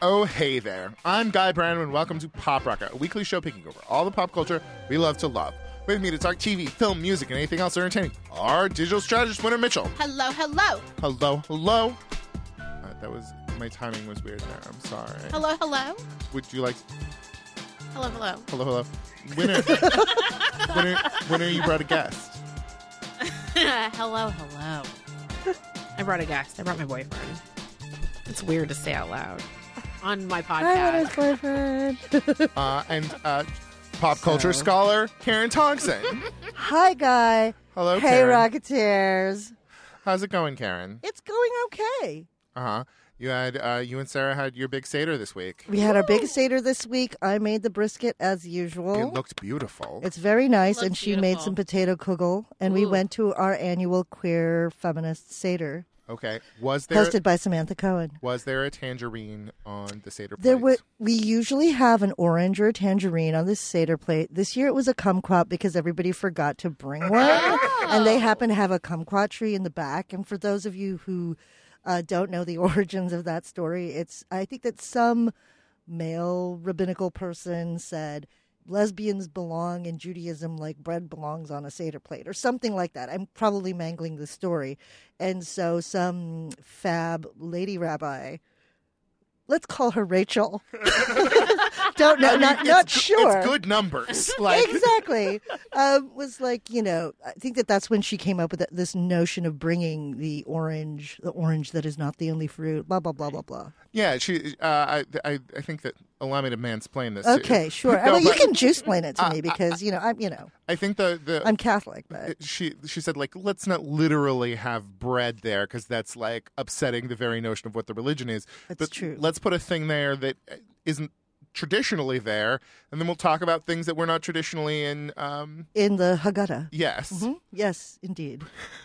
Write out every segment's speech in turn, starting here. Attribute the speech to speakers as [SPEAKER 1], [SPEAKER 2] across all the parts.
[SPEAKER 1] Oh, hey there. I'm Guy Branum, and welcome to Pop Rocket, a weekly show picking over all the pop culture we love to love. With me to talk TV, film, music, and anything else entertaining, our digital strategist, Winter Mitchell.
[SPEAKER 2] Hello, hello.
[SPEAKER 1] Hello, hello. My timing was weird there. I'm sorry.
[SPEAKER 2] Hello, hello.
[SPEAKER 1] Would you like...
[SPEAKER 2] Hello, hello.
[SPEAKER 1] Hello, hello. Winter, you brought a guest.
[SPEAKER 2] Hello, hello. I brought a guest. I brought my boyfriend. It's weird to say out loud on my podcast.
[SPEAKER 3] Hi, boyfriend.
[SPEAKER 1] And pop culture scholar, Karen Thompson.
[SPEAKER 3] Hi, Guy.
[SPEAKER 1] Hello,
[SPEAKER 3] Hey,
[SPEAKER 1] Karen.
[SPEAKER 3] Rocketeers.
[SPEAKER 1] How's it going, Karen?
[SPEAKER 3] It's going okay.
[SPEAKER 1] Uh-huh. You and Sarah had your big Seder this week.
[SPEAKER 3] We had our biggest Seder this week. I made the brisket as usual.
[SPEAKER 1] It looked beautiful.
[SPEAKER 3] It's very nice,
[SPEAKER 2] Looks
[SPEAKER 3] and she
[SPEAKER 2] beautiful.
[SPEAKER 3] made some potato kugel, and we
[SPEAKER 2] Ooh.
[SPEAKER 3] went to our annual queer feminist Seder,
[SPEAKER 1] Okay. Was there
[SPEAKER 3] hosted by Samantha Cohen.
[SPEAKER 1] a tangerine on the Seder plate?
[SPEAKER 3] We usually have an orange or a tangerine on this Seder plate. This year it was a kumquat because everybody forgot to bring one, and they happen to have a kumquat tree in the back. And for those of you who don't know the origins of that story, I think that some male rabbinical person said lesbians belong in Judaism like bread belongs on a Seder plate or something like that. I'm probably mangling the story. And so some fab lady rabbi, let's call her Rachel. Don't know, not sure.
[SPEAKER 1] It's good numbers. Like
[SPEAKER 3] Exactly. Was like, I think that's when she came up with this notion of bringing the orange that is not the only fruit, blah, blah, blah, blah, blah.
[SPEAKER 1] Yeah, she. I think that allow me to mansplain this.
[SPEAKER 3] Okay, sure.
[SPEAKER 1] No,
[SPEAKER 3] You
[SPEAKER 1] but-
[SPEAKER 3] can juice-plain it to me because,
[SPEAKER 1] I think
[SPEAKER 3] I'm Catholic, but
[SPEAKER 1] she said, like, let's not literally have bread there because that's like upsetting the very notion of what the religion is.
[SPEAKER 3] That's
[SPEAKER 1] but
[SPEAKER 3] true.
[SPEAKER 1] Let's put a thing there that isn't traditionally there, and then we'll talk about things that we're not traditionally in.
[SPEAKER 3] in the Haggadah.
[SPEAKER 1] Yes.
[SPEAKER 3] Mhm. Yes, indeed.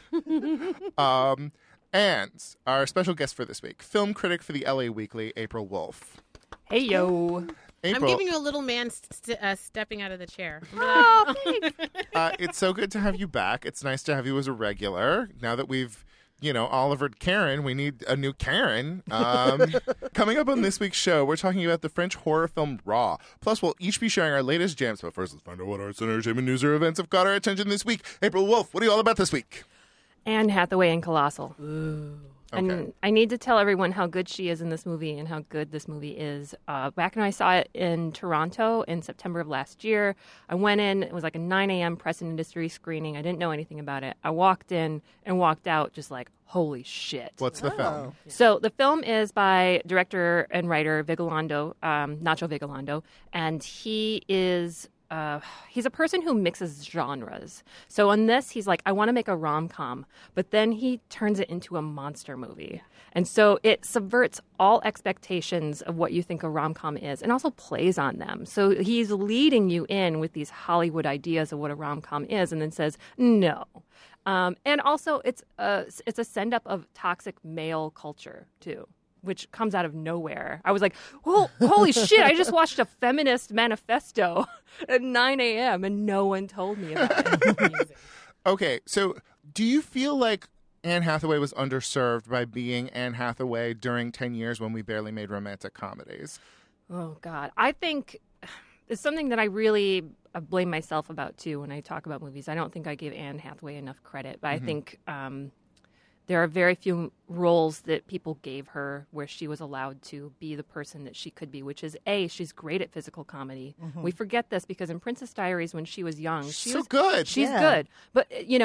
[SPEAKER 1] And our special guest for this week, film critic for the LA Weekly, April Wolf.
[SPEAKER 4] Hey, yo.
[SPEAKER 1] April,
[SPEAKER 2] I'm giving you a little man stepping out of the chair.
[SPEAKER 4] Oh, thanks.
[SPEAKER 1] it's so good to have you back. It's nice to have you as a regular. Now that we've, Olivered Karen, we need a new Karen. Coming up on this week's show, we're talking about the French horror film Raw. Plus, we'll each be sharing our latest jams. But first, let's find out what arts and entertainment news or events have got our attention this week. April Wolf, what are you all about this week?
[SPEAKER 4] Anne Hathaway in Colossal.
[SPEAKER 1] Okay.
[SPEAKER 4] And I need to tell everyone how good she is in this movie and how good this movie is. Back when I saw it in Toronto in September of last year, I went in. It was like a 9 a.m. press and industry screening. I didn't know anything about it. I walked in and walked out just like, holy shit.
[SPEAKER 1] What's the film?
[SPEAKER 4] So the film is by director and writer Vigalondo, Nacho Vigalondo, and he is... he's a person who mixes genres. So on this, he's like, I want to make a rom-com, but then he turns it into a monster movie. And so it subverts all expectations of what you think a rom-com is and also plays on them. So he's leading you in with these Hollywood ideas of what a rom-com is and then says, no. And also it's a send-up of toxic male culture, too, which comes out of nowhere. I was like, well, holy shit, I just watched a feminist manifesto at 9 a.m. and no one told me about it.
[SPEAKER 1] Okay, so do you feel like Anne Hathaway was underserved by being Anne Hathaway during 10 years when we barely made romantic comedies?
[SPEAKER 4] Oh, God. I think it's something that I really blame myself about, too, when I talk about movies. I don't think I give Anne Hathaway enough credit, but I think... there are very few roles that people gave her where she was allowed to be the person that she could be, which is, A, she's great at physical comedy.
[SPEAKER 3] Mm-hmm.
[SPEAKER 4] We forget this because in Princess Diaries, when she was young,
[SPEAKER 1] She's so good.
[SPEAKER 4] She's
[SPEAKER 3] Yeah.
[SPEAKER 4] good. But,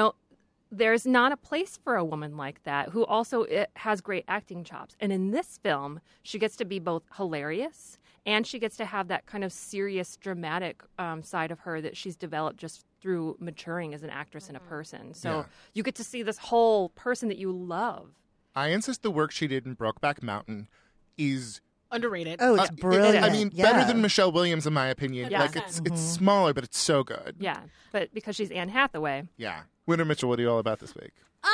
[SPEAKER 4] there's not a place for a woman like that who also has great acting chops. And in this film, she gets to be both hilarious and she gets to have that kind of serious, dramatic side of her that she's developed just through maturing as an actress and a person. So
[SPEAKER 1] Yeah.
[SPEAKER 4] you get to see this whole person that you love.
[SPEAKER 1] I insist the work she did in Brokeback Mountain is...
[SPEAKER 2] Underrated.
[SPEAKER 3] Oh, it's brilliant.
[SPEAKER 1] I mean,
[SPEAKER 3] Yeah.
[SPEAKER 1] better than Michelle Williams, in my opinion.
[SPEAKER 4] Yeah.
[SPEAKER 1] Like, it's smaller, but it's so good.
[SPEAKER 4] Yeah, but because she's Anne Hathaway.
[SPEAKER 1] Yeah. Winter Mitchell, what are you all about this week?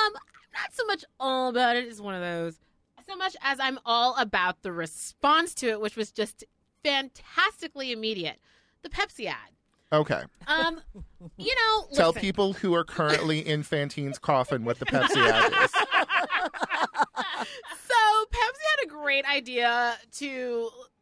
[SPEAKER 2] Not so much all about it. It's one of those. So much as I'm all about the response to it, which was just fantastically immediate. The Pepsi ad.
[SPEAKER 1] Okay. Tell
[SPEAKER 2] listen.
[SPEAKER 1] people who are currently in Fantine's coffin what the Pepsi ad is.
[SPEAKER 2] So Pepsi had a great idea to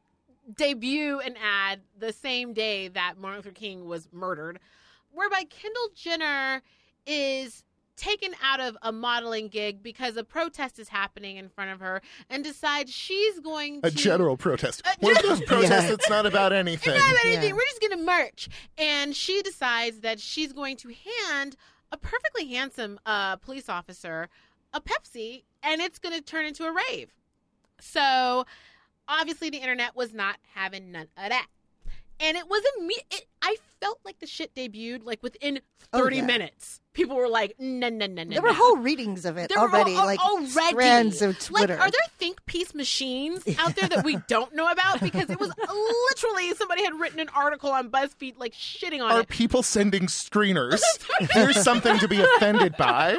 [SPEAKER 2] debut an ad the same day that Martin Luther King was murdered, whereby Kendall Jenner is taken out of a modeling gig because a protest is happening in front of her and decides she's going to...
[SPEAKER 1] A general protest. One of those protests that's not about anything.
[SPEAKER 2] It's not about anything. We're just going to march. And she decides that she's going to hand a perfectly handsome police officer a Pepsi, and it's going to turn into a rave. So, obviously, the internet was not having none of that. And it was I felt like the shit debuted like within 30 minutes. People were like, no.
[SPEAKER 3] There were whole readings of it already, strands of Twitter.
[SPEAKER 2] Like, are there think piece machines out there that we don't know about? Because it was literally somebody had written an article on BuzzFeed like shitting on
[SPEAKER 1] Are
[SPEAKER 2] it.
[SPEAKER 1] people sending screeners? Here's something to be offended by.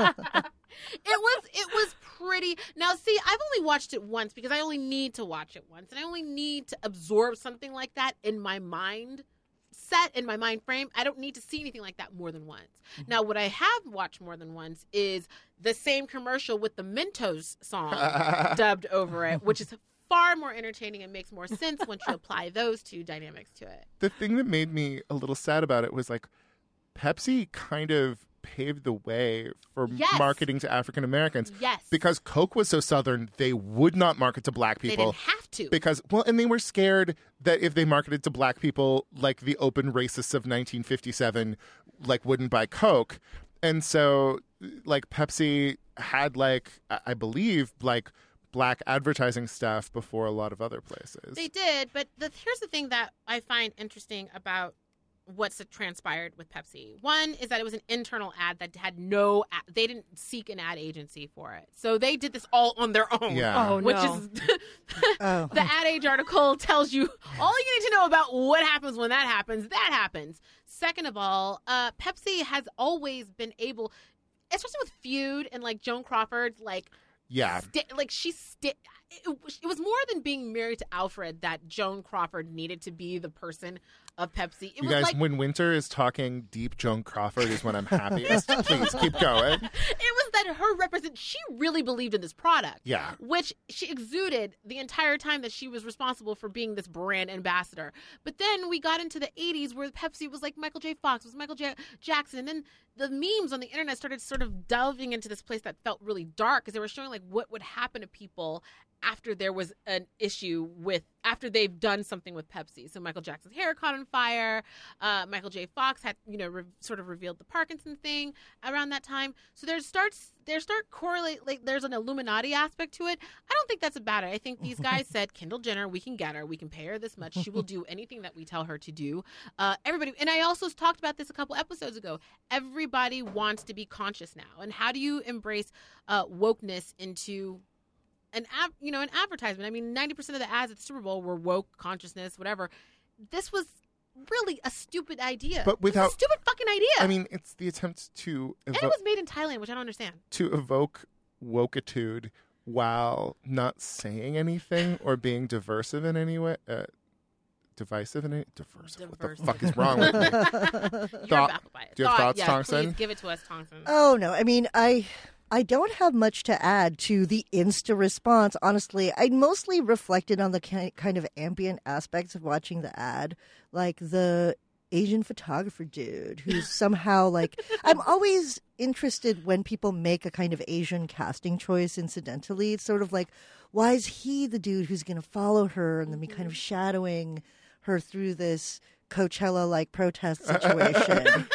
[SPEAKER 2] It was pretty. Now, see, I've only watched it once because I only need to watch it once, and I only need to absorb something like that in my mind set, in my mind frame. I don't need to see anything like that more than once. Mm-hmm. Now, what I have watched more than once is the same commercial with the Mentos song dubbed over it, which is far more entertaining and makes more sense once you apply those two dynamics to it.
[SPEAKER 1] The thing that made me a little sad about it was like Pepsi kind of paved the way for marketing to African Americans.
[SPEAKER 2] Yes.
[SPEAKER 1] Because Coke was so Southern, they would not market to black people.
[SPEAKER 2] They didn't have to.
[SPEAKER 1] Because, and they were scared that if they marketed to black people, like the open racists of 1957, like wouldn't buy Coke. And so, like, Pepsi had, like, I believe, like, black advertising stuff before a lot of other places.
[SPEAKER 2] They did, but here's the thing that I find interesting about what's transpired with Pepsi. One is that it was an internal ad that had they didn't seek an ad agency for it. So they did this all on their own.
[SPEAKER 1] Yeah.
[SPEAKER 4] Oh, no.
[SPEAKER 2] Which is, the Ad Age article tells you all you need to know about what happens when that happens. Second of all, Pepsi has always been able, especially with Feud and like Joan Crawford, like,
[SPEAKER 1] yeah.
[SPEAKER 2] It was more than being married to Alfred that Joan Crawford needed to be the person of Pepsi.
[SPEAKER 1] You guys,
[SPEAKER 2] like,
[SPEAKER 1] when Winter is talking deep Joan Crawford is when I'm happiest. Please keep going.
[SPEAKER 2] It was that she really believed in this product.
[SPEAKER 1] Yeah.
[SPEAKER 2] Which she exuded the entire time that she was responsible for being this brand ambassador. But then we got into the 80s where Pepsi was like Michael J. Fox, was Michael J. Jackson. And then the memes on the internet started sort of delving into this place that felt really dark because they were showing like what would happen to people after there was an issue after they've done something with Pepsi. So Michael Jackson's hair caught on fire. Michael J. Fox had, sort of revealed the Parkinson thing around that time. So there start correlate, like there's an Illuminati aspect to it. I don't think that's about it. I think these guys said, Kendall Jenner, we can get her. We can pay her this much. She will do anything that we tell her to do. Everybody, and I also talked about this a couple episodes ago. Everybody wants to be conscious now. And how do you embrace wokeness into an advertisement? I mean, 90% of the ads at the Super Bowl were woke, consciousness, whatever. This was really a stupid idea.
[SPEAKER 1] But without
[SPEAKER 2] a stupid fucking idea.
[SPEAKER 1] I mean, it's the attempt to
[SPEAKER 2] and it was made in Thailand, which I don't understand.
[SPEAKER 1] To evoke wokeitude while not saying anything or being divisive in any way. Divisive in any diverse. What the fuck is wrong with me?
[SPEAKER 2] You're baffled by it.
[SPEAKER 1] Do you have thoughts, Tongson?
[SPEAKER 2] Please give it to us, Tongson.
[SPEAKER 3] Oh no, I mean I don't have much to add to the Insta response, honestly. I mostly reflected on the kind of ambient aspects of watching the ad, like the Asian photographer dude who's somehow like... I'm always interested when people make a kind of Asian casting choice incidentally. It's sort of like, why is he the dude who's going to follow her and then be kind of shadowing her through this Coachella-like protest situation?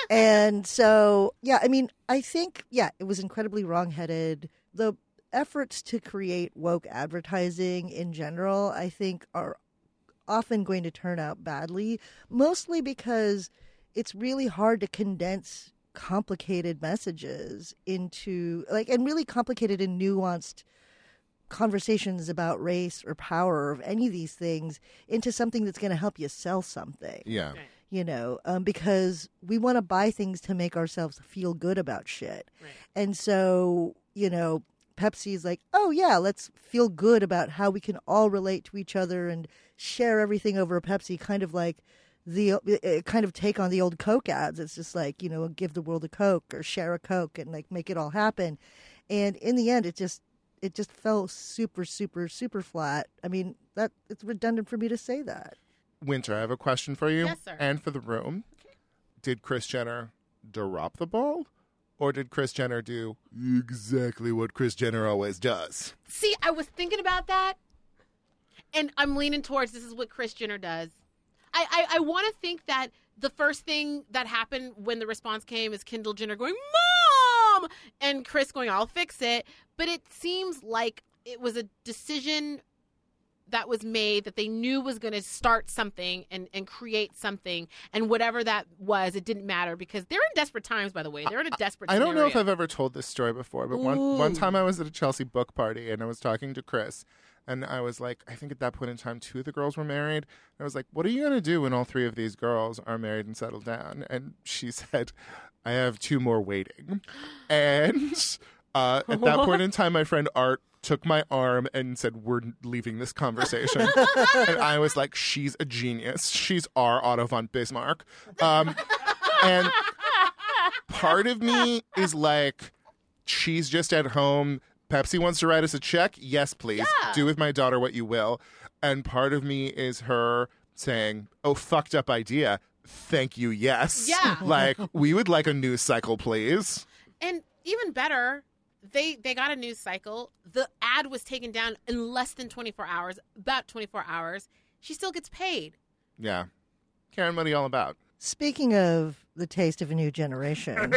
[SPEAKER 3] And so, yeah, I mean, I think, it was incredibly wrongheaded. The efforts to create woke advertising in general, I think, are often going to turn out badly, mostly because it's really hard to condense complicated messages into, and really complicated and nuanced conversations about race or power or of any of these things into something that's going to help you sell something.
[SPEAKER 1] Yeah.
[SPEAKER 3] Because we want to buy things to make ourselves feel good about shit.
[SPEAKER 2] Right.
[SPEAKER 3] And so, Pepsi's like, oh, yeah, let's feel good about how we can all relate to each other and share everything over a Pepsi, kind of like the kind of take on the old Coke ads. It's just like, give the world a Coke or share a Coke and like make it all happen. And in the end, it just it just fell super, super, super flat. I mean, that it's redundant for me to say that.
[SPEAKER 1] Winter, I have a question for you.
[SPEAKER 2] Yes, sir.
[SPEAKER 1] And for the room. Did Kris Jenner drop the ball? Or did Kris Jenner do exactly what Kris Jenner always does?
[SPEAKER 2] See, I was thinking about that, and I'm leaning towards this is what Kris Jenner does. I want to think that the first thing that happened when the response came is Kendall Jenner going, Mom! And Kris going, I'll fix it. But it seems like it was a decision that was made that they knew was going to start something and create something. And whatever that was, it didn't matter because they're in desperate times, by the way. They're in a desperate
[SPEAKER 1] I don't know if
[SPEAKER 2] scenario.
[SPEAKER 1] I've ever told this story before, but one time I was at a Chelsea book party and I was talking to Kris. And I was like, I think at that point in time, 2 of the girls were married. And I was like, what are you going to do when all 3 of these girls are married and settled down? And she said, I have 2 more waiting. And at that point in time, my friend Art took my arm and said, we're leaving this conversation. And I was like, she's a genius. She's our Otto von Bismarck. And part of me is like, she's just at home. Pepsi wants to write us a check. Yes, please.
[SPEAKER 2] Yeah.
[SPEAKER 1] Do with my daughter what you will. And part of me is her saying, oh, fucked up idea. Thank you, yes.
[SPEAKER 2] Yeah.
[SPEAKER 1] Like, we would like a news cycle, please.
[SPEAKER 2] And even better, they got a news cycle. The ad was taken down in less than 24 hours, about 24 hours. She still gets paid.
[SPEAKER 1] Yeah. Karen, what are you all about?
[SPEAKER 3] Speaking of the taste of a new generation,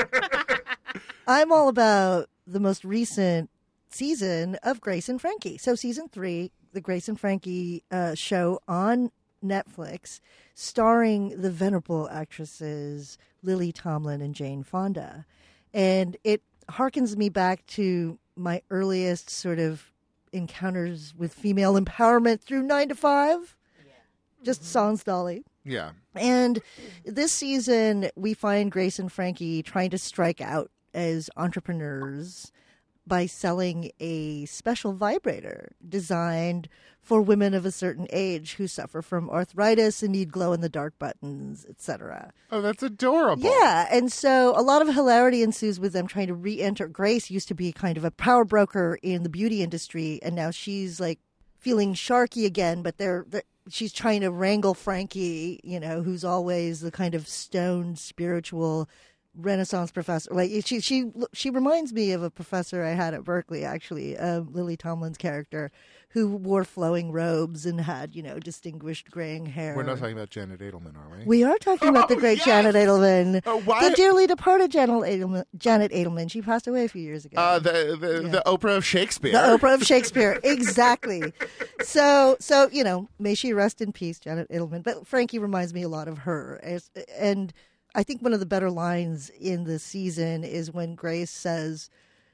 [SPEAKER 3] I'm all about the most recent season of Grace and Frankie. So season 3, the Grace and Frankie show on Netflix, starring the venerable actresses Lily Tomlin and Jane Fonda. And it harkens me back to my earliest sort of encounters with female empowerment through 9 to 5. Just sans dolly.
[SPEAKER 1] Yeah.
[SPEAKER 3] And this season, we find Grace and Frankie trying to strike out as entrepreneurs by selling a special vibrator designed for women of a certain age who suffer from arthritis and need glow-in-the-dark buttons, etc.
[SPEAKER 1] Oh, that's adorable.
[SPEAKER 3] Yeah, and so a lot of hilarity ensues with them trying to re-enter. Grace used to be kind of a power broker in the beauty industry, and now she's like feeling sharky again, but she's trying to wrangle Frankie, you know, who's always the kind of stoned spiritual Renaissance professor. Like she reminds me of a professor I had at Berkeley, actually, Lily Tomlin's character, who wore flowing robes and had, you know, distinguished graying hair.
[SPEAKER 1] We're not talking about Janet Edelman, are we?
[SPEAKER 3] We are talking about the great
[SPEAKER 1] yes!
[SPEAKER 3] Janet Edelman.
[SPEAKER 1] Why?
[SPEAKER 3] The dearly departed Janet Edelman. She passed away a few years ago.
[SPEAKER 1] The Oprah of Shakespeare.
[SPEAKER 3] The Oprah of Shakespeare, exactly. So you know, may she rest in peace, Janet Edelman. But Frankie reminds me a lot of her, and I think one of the better lines in the season is when Grace says,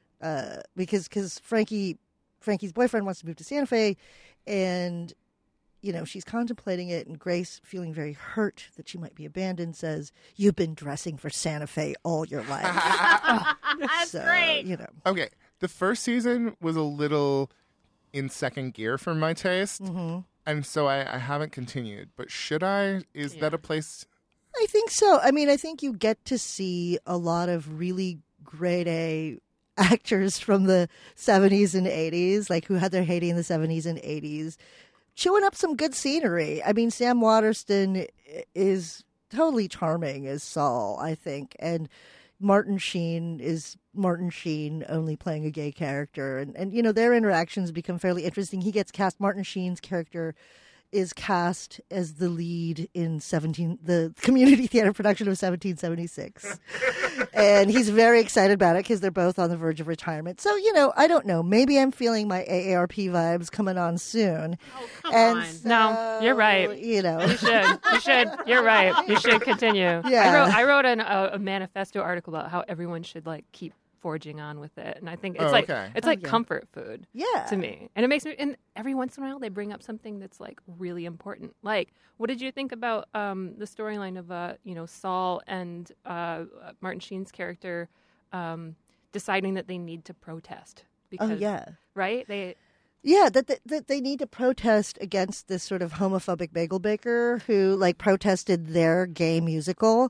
[SPEAKER 3] because Frankie's boyfriend wants to move to Santa Fe, and you know she's contemplating it, and Grace, feeling very hurt that she might be abandoned, says, "You've been dressing for Santa Fe all your life."
[SPEAKER 2] That's
[SPEAKER 3] So,
[SPEAKER 2] great.
[SPEAKER 3] you know.
[SPEAKER 1] Okay, the first season was a little in second gear for my taste, and so I haven't continued. But should I? Is that a place?
[SPEAKER 3] I think so. I mean, I think you get to see a lot of really grade A actors from the 70s and 80s, like who had their heyday in the 70s and 80s, chewing up some good scenery. I mean, Sam Waterston is totally charming as Saul, I think. And Martin Sheen is Martin Sheen, only playing a gay character. And you know, their interactions become fairly interesting. He gets cast, Martin Sheen's character is cast as the lead in the community theater production of 1776. And he's very excited about it because they're both on the verge of retirement. So, you know, I don't know. Maybe I'm feeling my AARP vibes coming on soon.
[SPEAKER 2] Oh, come
[SPEAKER 3] And
[SPEAKER 2] on.
[SPEAKER 3] so,
[SPEAKER 4] No, you're right.
[SPEAKER 3] You know.
[SPEAKER 4] You should. You're right. You should continue.
[SPEAKER 3] Yeah.
[SPEAKER 4] I wrote a manifesto article about how everyone should like keep forging on with it, and I think it's
[SPEAKER 1] Oh,
[SPEAKER 4] like
[SPEAKER 1] okay.
[SPEAKER 4] it's like
[SPEAKER 3] yeah.
[SPEAKER 4] comfort food
[SPEAKER 3] Yeah.
[SPEAKER 4] to me, and it makes me. And every once in a while, they bring up something that's like really important. Like, what did you think about the storyline of Saul and Martin Sheen's character deciding that they need to protest because
[SPEAKER 3] Oh, yeah.
[SPEAKER 4] right
[SPEAKER 3] Yeah, that they need to protest against this sort of homophobic bagel baker who like protested their gay musical.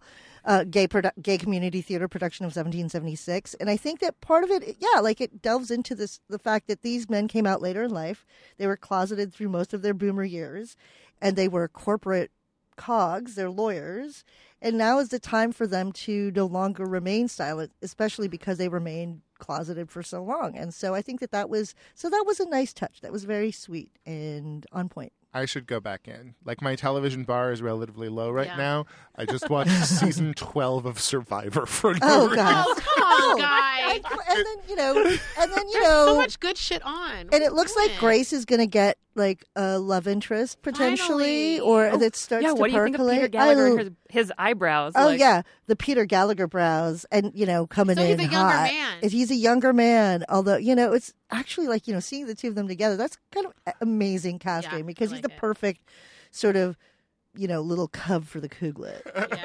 [SPEAKER 3] gay community theater production of 1776. And I think that part of it, like it delves into the fact that these men came out later in life. They were closeted through most of their boomer years, and they were corporate cogs, they're lawyers. And now is the time for them to no longer remain silent, especially because they remained closeted for so long. And so I think that was a nice touch. That was very sweet and on point.
[SPEAKER 1] I should go back in. Like, my television bar is relatively low right
[SPEAKER 2] Yeah.
[SPEAKER 1] now. I just watched season 12 of Survivor for no
[SPEAKER 3] Oh,
[SPEAKER 1] reason.
[SPEAKER 3] God.
[SPEAKER 2] Oh, come on, guy.
[SPEAKER 3] And then
[SPEAKER 2] So much good shit on.
[SPEAKER 3] and it looks like
[SPEAKER 2] Women.
[SPEAKER 3] Grace is going to get like a love interest potentially,
[SPEAKER 2] Finally.
[SPEAKER 3] or that starts
[SPEAKER 4] Yeah,
[SPEAKER 3] to
[SPEAKER 4] what do you think of
[SPEAKER 3] percolate.
[SPEAKER 4] Peter Gallagher and his eyebrows?
[SPEAKER 3] Oh
[SPEAKER 4] Like,
[SPEAKER 3] yeah, the Peter Gallagher brows, and coming
[SPEAKER 2] So
[SPEAKER 3] in
[SPEAKER 2] he's a younger
[SPEAKER 3] hot.
[SPEAKER 2] man.
[SPEAKER 3] He's a younger man, although it's actually like seeing the two of them together. That's kind of amazing casting
[SPEAKER 2] Yeah,
[SPEAKER 3] because
[SPEAKER 2] I
[SPEAKER 3] he's
[SPEAKER 2] like
[SPEAKER 3] the
[SPEAKER 2] it.
[SPEAKER 3] perfect sort of little cub for the Kuglet.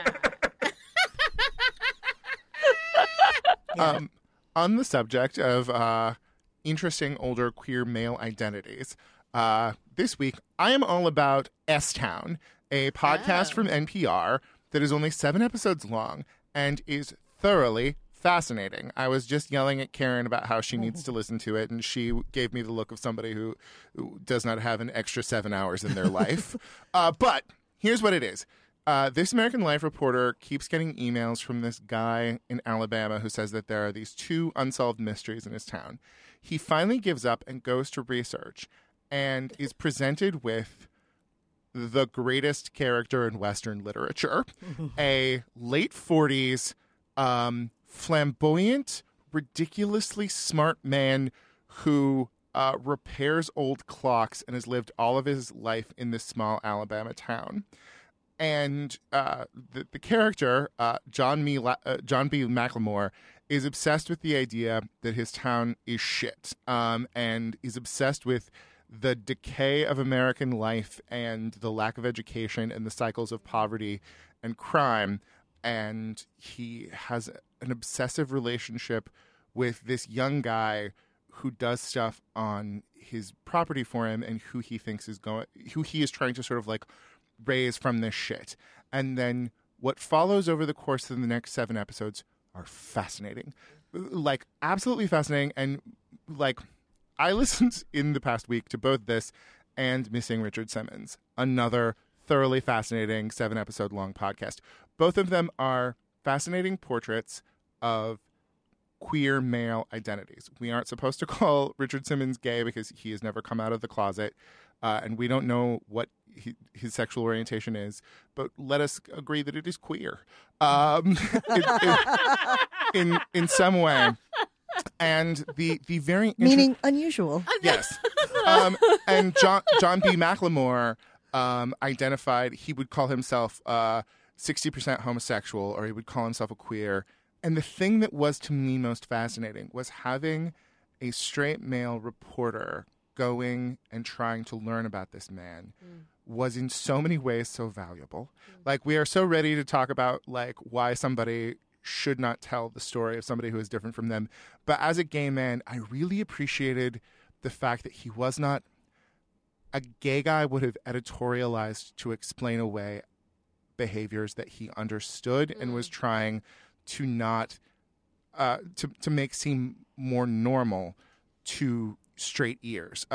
[SPEAKER 2] Yeah.
[SPEAKER 1] On the subject of interesting older queer male identities, this week I am all about S-Town, a podcast
[SPEAKER 2] Oh.
[SPEAKER 1] from NPR that is only 7 episodes long and is thoroughly fascinating. I was just yelling at Karen about how she needs to listen to it, and she gave me the look of somebody who does not have an extra 7 hours in their life. But here's what it is. This American Life reporter keeps getting emails from this guy in Alabama who says that there are these 2 unsolved mysteries in his town. He finally gives up and goes to research and is presented with the greatest character in Western literature, a late 40s, flamboyant, ridiculously smart man who repairs old clocks and has lived all of his life in this small Alabama town. And the character, John B. McLemore, is obsessed with the idea that his town is shit, and is obsessed with the decay of American life and the lack of education and the cycles of poverty and crime. And he has an obsessive relationship with this young guy who does stuff on his property for him and who he is trying to sort of like raise from this shit. And then what follows over the course of the next 7 episodes are fascinating. Like, absolutely fascinating. And like, I listened in the past week to both this and Missing Richard Simmons, another thoroughly fascinating 7-episode long podcast. Both of them are fascinating portraits of queer male identities. We aren't supposed to call Richard Simmons gay because he has never come out of the closet, and we don't know what his sexual orientation is, but let us agree that it is queer in some way. And the very
[SPEAKER 3] Meaning unusual.
[SPEAKER 1] yes, and John B. McLemore identified he would call himself 60% homosexual, or he would call himself a queer. And the thing that was to me most fascinating was having a straight male reporter going and trying to learn about this man was in so many ways so valuable. Like, we are so ready to talk about like why somebody should not tell the story of somebody who is different from them. But as a gay man, I really appreciated the fact that he was not a gay guy would have editorialized to explain away behaviors that he understood and was trying to not to make seem more normal to straight ears.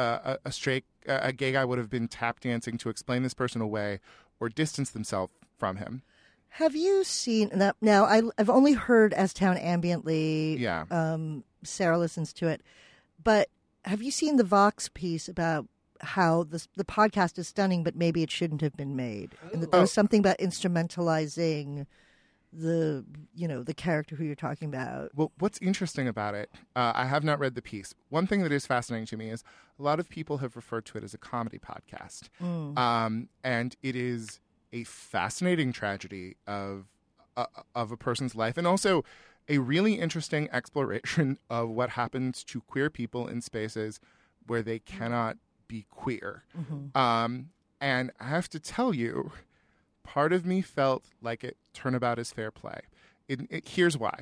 [SPEAKER 1] A gay guy would have been tap dancing to explain this person away or distance themselves from him.
[SPEAKER 3] Have you seen that? Now, I've only heard S-Town ambiently.
[SPEAKER 1] Yeah.
[SPEAKER 3] Sarah listens to it. But have you seen the Vox piece about how the podcast is stunning, but maybe it shouldn't have been made? And that there was something about instrumentalizing the character who you're talking about.
[SPEAKER 1] Well, what's interesting about it, I have not read the piece. One thing that is fascinating to me is a lot of people have referred to it as a comedy podcast. And it is a fascinating tragedy of a person's life, and also a really interesting exploration of what happens to queer people in spaces where they cannot be queer. And I have to tell you, part of me felt like Turnabout is fair play. Here's why.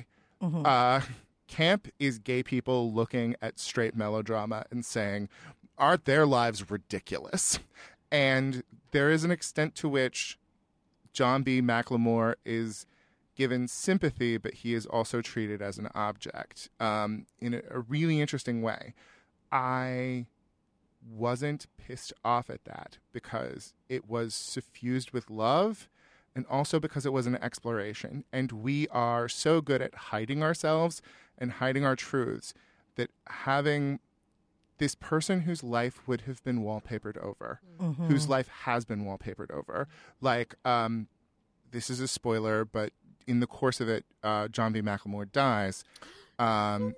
[SPEAKER 1] Camp is gay people looking at straight melodrama and saying, aren't their lives ridiculous? And there is an extent to which John B. McLemore is given sympathy, but he is also treated as an object in a really interesting way. I wasn't pissed off at that because it was suffused with love and also because it was an exploration. And we are so good at hiding ourselves and hiding our truths that having this person whose life would have been wallpapered over, whose life has been wallpapered over, like, this is a spoiler, but in the course of it, John B. McLemore dies. And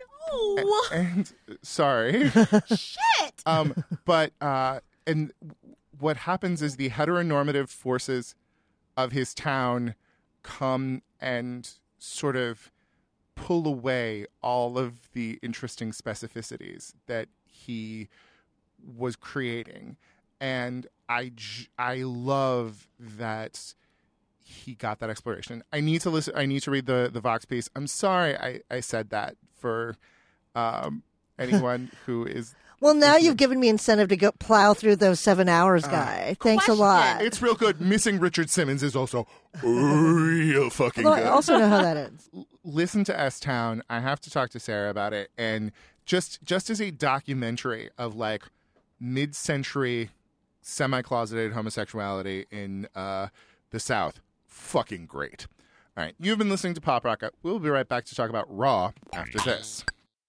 [SPEAKER 1] sorry.
[SPEAKER 2] Shit!
[SPEAKER 1] But and what happens is the heteronormative forces of his town come and sort of pull away all of the interesting specificities that he was creating. And I love that he got that exploration. I need to listen. I need to read the Vox piece. I'm sorry I said that for anyone who is.
[SPEAKER 3] Well, now you've given me incentive to go plow through those 7 hours, Guy. Thanks a lot.
[SPEAKER 1] It's real good. Missing Richard Simmons is also real fucking
[SPEAKER 3] Well,
[SPEAKER 1] good.
[SPEAKER 3] I also know how that ends.
[SPEAKER 1] Listen to S-Town. I have to talk to Sarah about it. And just as a documentary of like mid-century semi-closeted homosexuality in the South, fucking great. All right, you've been listening to Pop Rocket. We'll be right back to talk about Raw after this.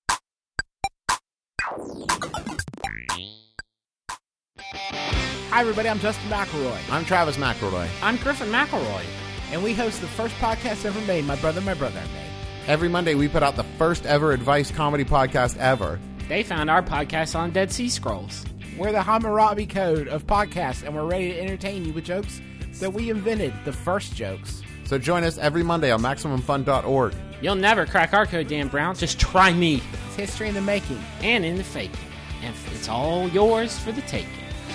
[SPEAKER 5] Hi, everybody. I'm Justin McElroy.
[SPEAKER 6] I'm Travis McElroy.
[SPEAKER 7] I'm Griffin McElroy.
[SPEAKER 5] And we host the first podcast ever made, My Brother and Me.
[SPEAKER 6] Every Monday, we put out the first ever advice comedy podcast ever.
[SPEAKER 7] They found our podcast on Dead Sea Scrolls.
[SPEAKER 5] We're the Hammurabi Code of podcasts, and we're ready to entertain you with jokes that we invented, the first jokes.
[SPEAKER 6] So join us every Monday on MaximumFun.org.
[SPEAKER 7] You'll never crack our code, Dan Brown. Just try me.
[SPEAKER 5] It's history in the making.
[SPEAKER 7] And in the faking. And it's all yours for the taking.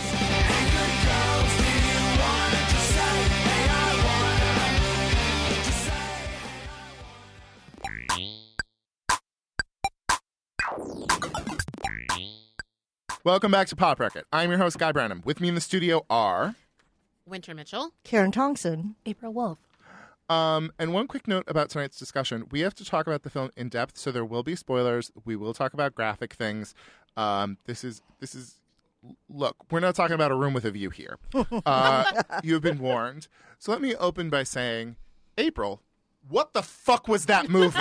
[SPEAKER 1] Welcome back to Pop Rocket. I'm your host, Guy Branum. With me in the studio are...
[SPEAKER 2] Winter Mitchell.
[SPEAKER 3] Karen Thompson.
[SPEAKER 4] April Wolf.
[SPEAKER 1] And one quick note about tonight's discussion. We have to talk about the film in depth, so there will be spoilers. We will talk about graphic things. This is. Look, we're not talking about A Room with a View here. You have been warned. So let me open by saying, April, what the fuck was that movie?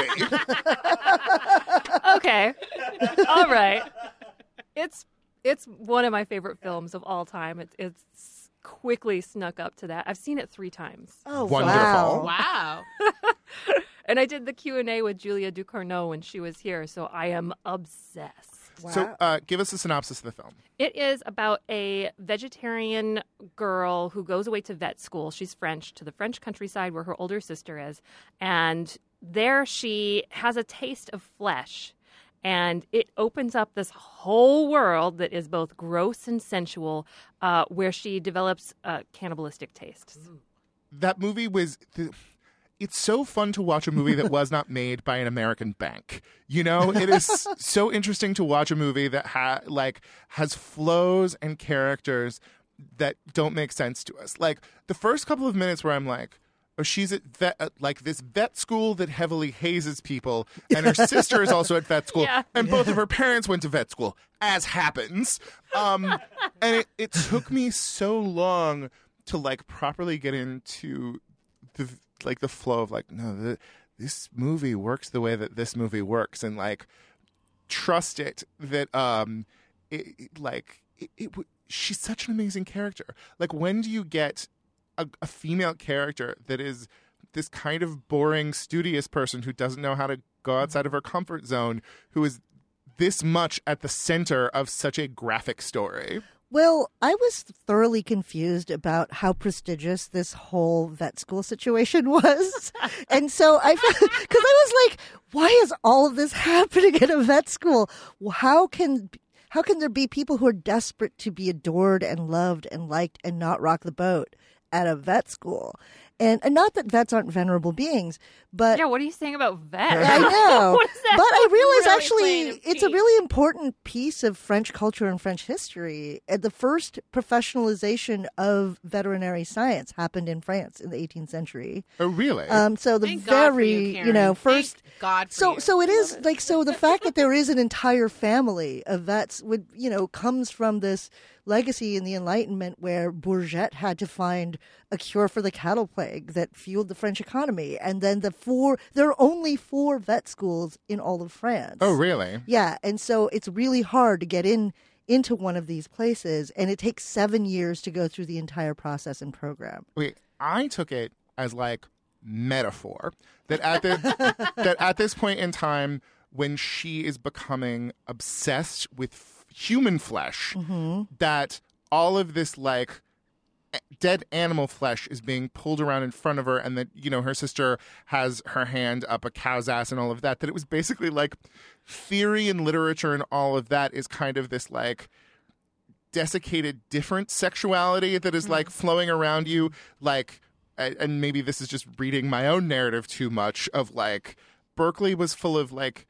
[SPEAKER 4] Okay. All right. It's one of my favorite films of all time. It's quickly snuck up to that. I've seen it 3 times.
[SPEAKER 3] Oh,
[SPEAKER 1] Wonderful.
[SPEAKER 3] wow.
[SPEAKER 2] Wow.
[SPEAKER 4] And I did the Q&A with Julia Ducournau when she was here, so I am obsessed.
[SPEAKER 3] Wow.
[SPEAKER 1] So give us a synopsis of the film.
[SPEAKER 4] It is about a vegetarian girl who goes away to vet school. She's French, to the French countryside where her older sister is. And there she has a taste of flesh. And it opens up this whole world that is both gross and sensual, where she develops cannibalistic tastes.
[SPEAKER 1] That movie was... It's so fun to watch a movie that was not made by an American bank. You know, it is so interesting to watch a movie that has flows and characters that don't make sense to us. Like the first couple of minutes where I'm like, oh, she's at this vet school that heavily hazes people, and her sister is also at vet school, and both of her parents went to vet school, as happens. And it took me so long to properly get into the flow of this movie works the way that this movie works, and trust it that she's such an amazing character. When do you get a female character that is this kind of boring, studious person who doesn't know how to go outside of her comfort zone, who is this much at the center of such a graphic story?
[SPEAKER 3] Well, I was thoroughly confused about how prestigious this whole vet school situation was. And so because I was like, why is all of this happening at a vet school? How can there be people who are desperate to be adored and loved and liked and not rock the boat at a vet school? And not that vets aren't venerable beings, but...
[SPEAKER 4] Yeah, what are you saying about vets?
[SPEAKER 3] I know.
[SPEAKER 4] What does
[SPEAKER 3] I realize
[SPEAKER 2] Really plain
[SPEAKER 3] actually
[SPEAKER 2] and
[SPEAKER 3] it's a
[SPEAKER 2] cheap.
[SPEAKER 3] really important piece of French culture and French history. The first professionalization of veterinary science happened in France in the 18th century.
[SPEAKER 1] Oh, really?
[SPEAKER 3] So the
[SPEAKER 2] Thank God for
[SPEAKER 3] very,
[SPEAKER 2] you, Karen.
[SPEAKER 3] first.
[SPEAKER 2] Thank God for
[SPEAKER 3] So,
[SPEAKER 2] you.
[SPEAKER 3] so it is like so. The fact that there is an entire family of vets would comes from this legacy in the Enlightenment, where Bourget had to find a cure for the cattle plague that fueled the French economy, and then there are only 4 vet schools in all of France.
[SPEAKER 1] Oh, really?
[SPEAKER 3] Yeah, and so it's really hard to get into one of these places, and it takes 7 years to go through the entire process and program.
[SPEAKER 1] Wait, I took it as like metaphor that at this point in time, when she is becoming obsessed with human flesh, that all of this like dead animal flesh is being pulled around in front of her, and that her sister has her hand up a cow's ass and all of that. That it was basically like theory and literature and all of that is kind of this like desiccated different sexuality that is like flowing around you, like. And maybe this is just reading my own narrative too much of like Berkeley was full of like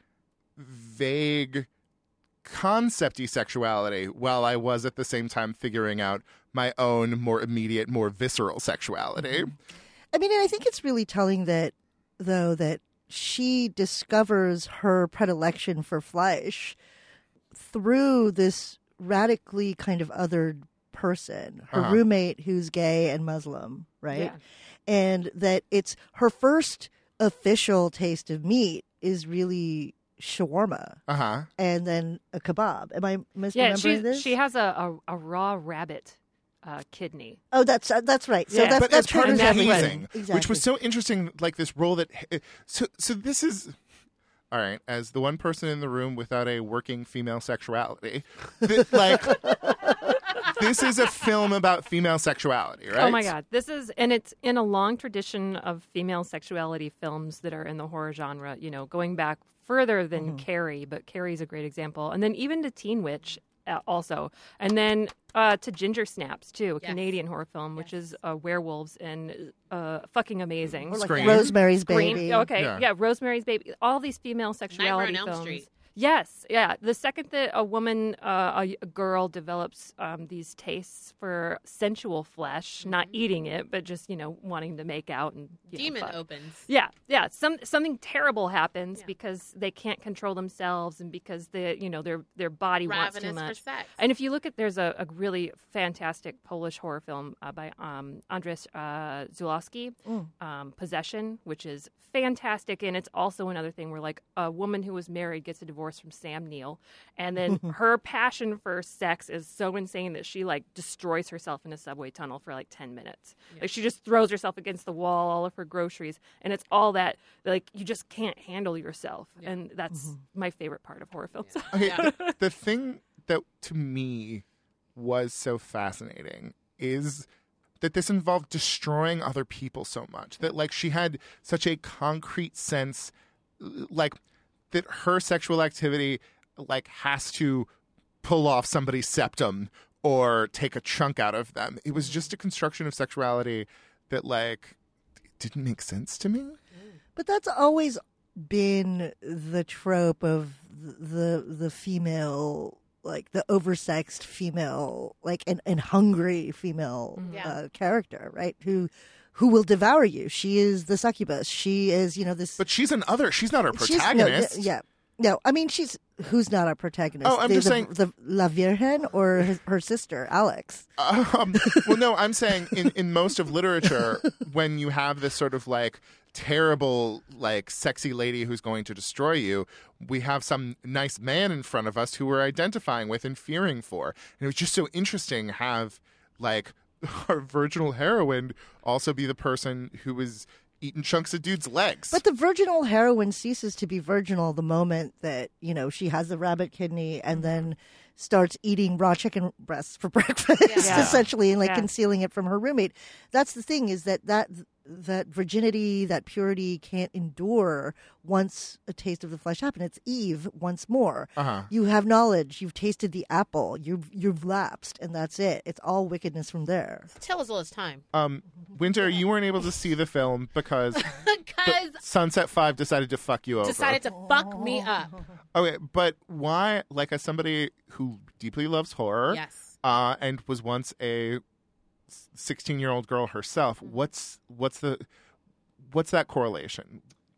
[SPEAKER 1] vague concept-y sexuality while I was at the same time figuring out my own more immediate, more visceral sexuality.
[SPEAKER 3] I mean, and I think it's really telling that she discovers her predilection for flesh through this radically kind of othered person, her roommate who's gay and Muslim, right?
[SPEAKER 4] Yeah.
[SPEAKER 3] And that it's her first official taste of meat is really shawarma and then a kebab. Am I misremembering this?
[SPEAKER 4] She has a raw rabbit kidney.
[SPEAKER 3] Oh, that's right. So
[SPEAKER 4] Yeah.
[SPEAKER 3] that's
[SPEAKER 1] But as part of
[SPEAKER 3] her
[SPEAKER 1] hazing,
[SPEAKER 3] exactly.
[SPEAKER 1] which was so interesting, like this role that so this is all right. As the one person in the room without a working female sexuality, this is a film about female sexuality, right?
[SPEAKER 4] Oh my God. It's in a long tradition of female sexuality films that are in the horror genre, going back further than Carrie, but Carrie's a great example. And then even to Teen Witch also. And then to Ginger Snaps, too, a Canadian horror film, which is werewolves and fucking amazing.
[SPEAKER 3] Or like
[SPEAKER 1] Scream.
[SPEAKER 3] Rosemary's
[SPEAKER 4] Scream.
[SPEAKER 3] Baby.
[SPEAKER 4] Okay,
[SPEAKER 1] Yeah.
[SPEAKER 4] Rosemary's Baby. All these female sexuality
[SPEAKER 2] Nightmare on Elm
[SPEAKER 4] films.
[SPEAKER 2] Street.
[SPEAKER 4] Yes, yeah. The second that a woman, a girl develops these tastes for sensual flesh, not eating it, but just wanting to make out and
[SPEAKER 2] Demon
[SPEAKER 4] fuck.
[SPEAKER 2] opens.
[SPEAKER 4] Yeah. Something terrible happens because they can't control themselves and because their body wants too
[SPEAKER 2] Ravenous for
[SPEAKER 4] much.
[SPEAKER 2] sex.
[SPEAKER 4] And if you look at, there's a really fantastic Polish horror film by Andrzej Zulawski, Possession, which is fantastic, and it's also another thing where like a woman who was married gets a divorce from Sam Neill, and then her passion for sex is so insane that she like destroys herself in a subway tunnel for like 10 minutes. Like she just throws herself against the wall, all of her groceries, and it's all that like you just can't handle yourself, and that's my favorite part of horror films.
[SPEAKER 1] Okay, the thing that to me was so fascinating is that this involved destroying other people so much that like she had such a concrete sense like that her sexual activity like has to pull off somebody's septum or take a chunk out of them. It was just a construction of sexuality that like didn't make sense to me.
[SPEAKER 3] But that's always been the trope of the female, like the oversexed female, like and hungry female character, right? Who will devour you. She is the succubus. She is, this.
[SPEAKER 1] But she's an other. She's not our
[SPEAKER 3] she's-
[SPEAKER 1] protagonist.
[SPEAKER 3] No, I mean, who's not our protagonist?
[SPEAKER 1] Oh, I'm just saying-
[SPEAKER 3] the La Virgen or her sister, Alex.
[SPEAKER 1] Well, no, I'm saying in most of literature, when you have this sort of like terrible, like sexy lady who's going to destroy you, we have some nice man in front of us who we're identifying with and fearing for. And it was just so interesting to have like our virginal heroine also be the person who was eating chunks of dudes' legs.
[SPEAKER 3] But the virginal heroine ceases to be virginal the moment that, she has the rabbit kidney, and then starts eating raw chicken breasts for breakfast,
[SPEAKER 2] Yeah.
[SPEAKER 3] essentially, and like
[SPEAKER 4] Yeah.
[SPEAKER 3] concealing it from her roommate. That's the thing, is that virginity, that purity can't endure once a taste of the flesh happens. It's Eve once more. You have knowledge. You've tasted the apple. You've lapsed, and that's it. It's all wickedness from there.
[SPEAKER 2] Tell us all his time.
[SPEAKER 1] Winter, you weren't able to see the film because
[SPEAKER 2] Because
[SPEAKER 1] Sunset 5 decided to fuck you over.
[SPEAKER 2] decided to fuck me up.
[SPEAKER 1] Okay, but why, like, as somebody who deeply loves horror
[SPEAKER 2] Yes.
[SPEAKER 1] and was once a 16-year-old girl herself, what's that correlation?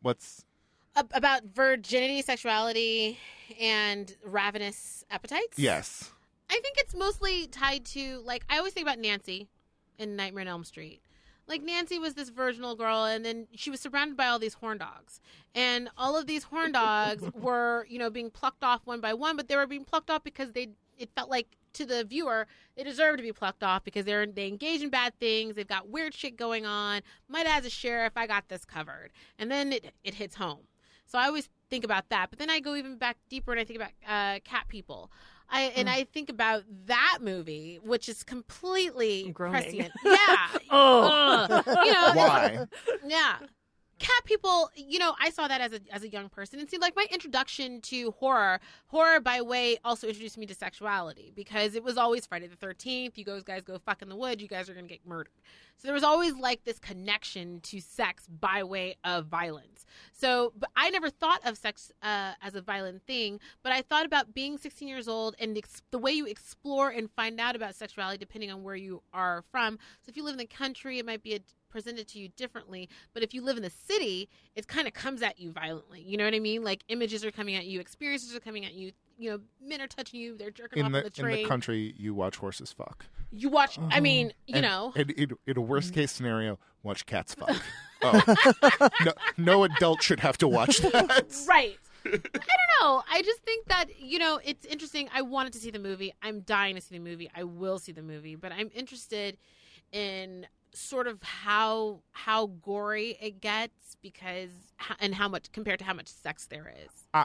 [SPEAKER 2] About virginity, sexuality, and ravenous appetites?
[SPEAKER 1] Yes.
[SPEAKER 2] I think it's mostly tied to, like, I always think about Nancy in Nightmare on Elm Street. Like, Nancy was this virginal girl, and then she was surrounded by all these horn dogs. And all of these horn dogs were, being plucked off one by one, but they were being plucked off because it felt like, to the viewer, they deserve to be plucked off because they engage in bad things. They've got weird shit going on. My dad's a sheriff. I got this covered. And then it hits home. So I always think about that. But then I go even back deeper and I think about Cat People. I think about that movie, which is completely
[SPEAKER 4] Groaning.
[SPEAKER 2] prescient. Yeah.
[SPEAKER 4] Oh.
[SPEAKER 1] Why?
[SPEAKER 2] Yeah. Cat People, I saw that as a young person. It seemed like my introduction to horror by way also introduced me to sexuality, because it was always Friday the 13th. You guys go fuck in the woods. You guys are going to get murdered. So there was always like this connection to sex by way of violence. So, but I never thought of sex as a violent thing, but I thought about being 16 years old and the way you explore and find out about sexuality depending on where you are from. So if you live in the country, it might be presented to you differently, but if you live in the city, it kind of comes at you violently. You know what I mean? Like, images are coming at you, experiences are coming at you. Men are touching you, they're jerking off on the train.
[SPEAKER 1] In the country, you watch horses fuck.
[SPEAKER 2] You watch. I mean,
[SPEAKER 1] In a worst case scenario, watch cats fuck. Oh, no adult should have to watch that.
[SPEAKER 2] Right. I don't know. I just think that, it's interesting. I wanted to see the movie. I'm dying to see the movie. I will see the movie, but I'm interested in sort of how gory it gets and how much compared to how much sex there is.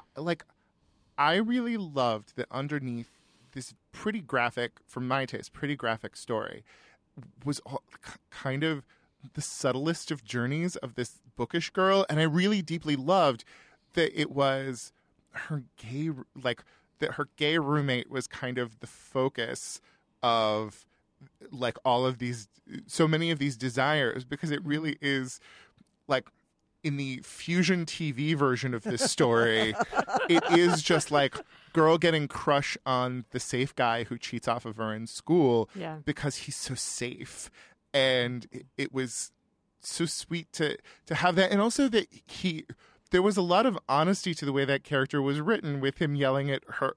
[SPEAKER 1] I really loved that underneath this pretty graphic, for my taste, pretty graphic story was kind of the subtlest of journeys of this bookish girl, and I really deeply loved that it was her gay roommate was kind of the focus of like all of these, so many of these desires, because it really is like in the fusion TV version of this story, it is just like girl getting crush on the safe guy who cheats off of her in school because he's so safe. And it was so sweet to have that. And also that there was a lot of honesty to the way that character was written, with him yelling at her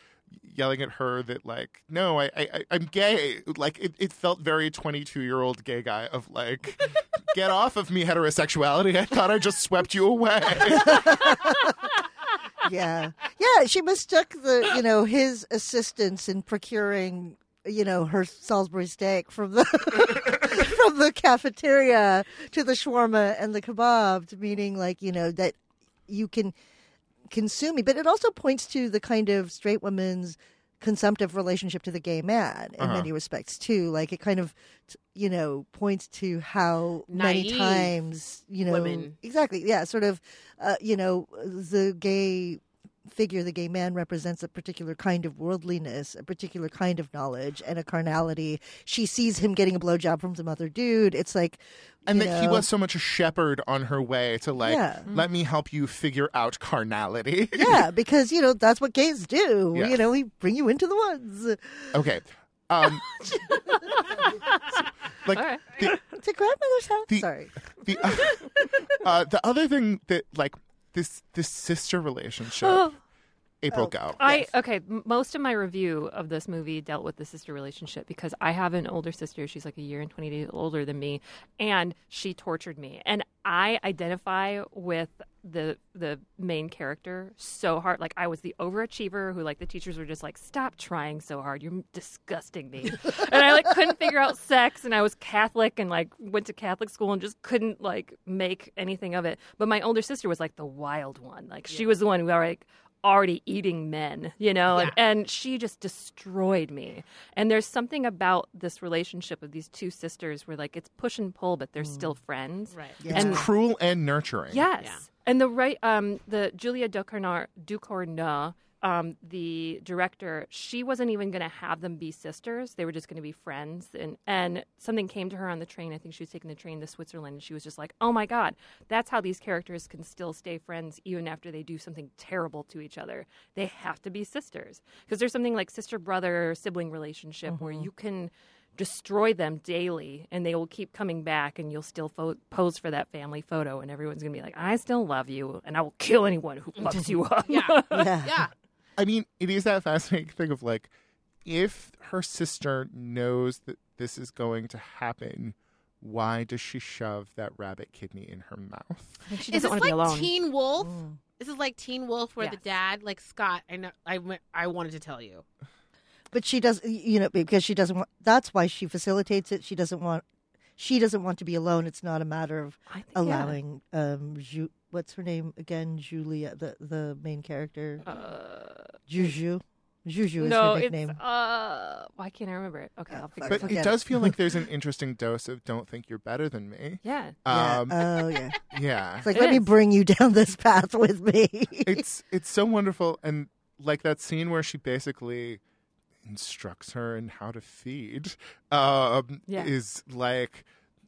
[SPEAKER 1] that like, no, I'm gay. Like it felt very 22-year-old gay guy of like, get off of me, heterosexuality. I thought I just swept you away.
[SPEAKER 3] Yeah. She mistook his assistance in procuring, her Salisbury steak from the from the cafeteria to the shawarma and the kebab, meaning like, that you can consume me. But it also points to the kind of straight woman's consumptive relationship to the gay man in many respects too. Like it kind of, points to how
[SPEAKER 2] Naive
[SPEAKER 3] many times,
[SPEAKER 2] women.
[SPEAKER 3] Exactly. Yeah. Sort of, the gay figure, the gay man, represents a particular kind of worldliness, a particular kind of knowledge, and a carnality. She sees him getting a blowjob from some other dude. It's like,
[SPEAKER 1] and that he was so much a shepherd on her way to like, let me help you figure out carnality.
[SPEAKER 3] Yeah, because that's what gays do.
[SPEAKER 1] Yes.
[SPEAKER 3] We bring you into the woods.
[SPEAKER 1] Okay.
[SPEAKER 4] Right.
[SPEAKER 3] To grandmother's house. Sorry.
[SPEAKER 1] The other thing that like this sister relationship. April, go.
[SPEAKER 4] Most of my review of this movie dealt with the sister relationship because I have an older sister. She's like a year and 20 days older than me, and she tortured me. And I identify with the main character so hard. Like I was the overachiever who like the teachers were just like, stop trying so hard. You're disgusting me. And I like couldn't figure out sex, and I was Catholic and like went to Catholic school and just couldn't like make anything of it. But my older sister was like the wild one. Like she was the one who like already eating men, you know,
[SPEAKER 2] Yeah.
[SPEAKER 4] and she just destroyed me. And there's something about this relationship of these two sisters where like it's push and pull, but they're still friends.
[SPEAKER 2] Right.
[SPEAKER 3] Yeah.
[SPEAKER 4] And
[SPEAKER 1] Cruel and nurturing.
[SPEAKER 4] yes,
[SPEAKER 2] Yeah.
[SPEAKER 4] and the Julia Ducournau, the director, she wasn't even going to have them be sisters. They were just going to be friends. And something came to her on the train. I think she was taking the train to Switzerland, and she was just like, oh, my God, that's how these characters can still stay friends even after they do something terrible to each other. They have to be sisters. Because there's something like sister-brother sibling relationship where you can destroy them daily, and they will keep coming back, and you'll still pose for that family photo, and everyone's going to be like, I still love you, and I will kill anyone who fucks you up.
[SPEAKER 2] Yeah.
[SPEAKER 3] Yeah.
[SPEAKER 2] Yeah.
[SPEAKER 1] I mean, it is that fascinating thing of like, if her sister knows that this is going to happen, why does she shove that rabbit kidney in her mouth?
[SPEAKER 4] I think she
[SPEAKER 2] Is
[SPEAKER 4] doesn't
[SPEAKER 2] this
[SPEAKER 4] want to be
[SPEAKER 2] like
[SPEAKER 4] alone.
[SPEAKER 2] Teen Wolf? This is like Teen Wolf where the
[SPEAKER 4] Yes.
[SPEAKER 2] dad, like Scott, I know, I wanted to tell you.
[SPEAKER 3] But she does, you know, because she doesn't want. That's why she facilitates it. She doesn't want to be alone. It's not a matter of
[SPEAKER 4] I think,
[SPEAKER 3] allowing. What's her name again? Julia, the main character. Juju. Juju is
[SPEAKER 4] no,
[SPEAKER 3] her
[SPEAKER 4] it's
[SPEAKER 3] nickname.
[SPEAKER 4] why can't I remember it? Okay, I'll figure
[SPEAKER 1] But
[SPEAKER 4] it out.
[SPEAKER 3] forget
[SPEAKER 1] it
[SPEAKER 3] it.
[SPEAKER 1] does feel like there's an interesting dose of "don't think you're better than me."
[SPEAKER 4] Yeah.
[SPEAKER 3] Yeah.
[SPEAKER 1] Um,
[SPEAKER 3] Oh yeah.
[SPEAKER 1] yeah.
[SPEAKER 3] It's like
[SPEAKER 4] It
[SPEAKER 3] let me
[SPEAKER 4] is.
[SPEAKER 3] bring you down this path with me.
[SPEAKER 1] It's so wonderful, and like that scene where she basically instructs her in how to feed
[SPEAKER 4] Yeah.
[SPEAKER 1] is like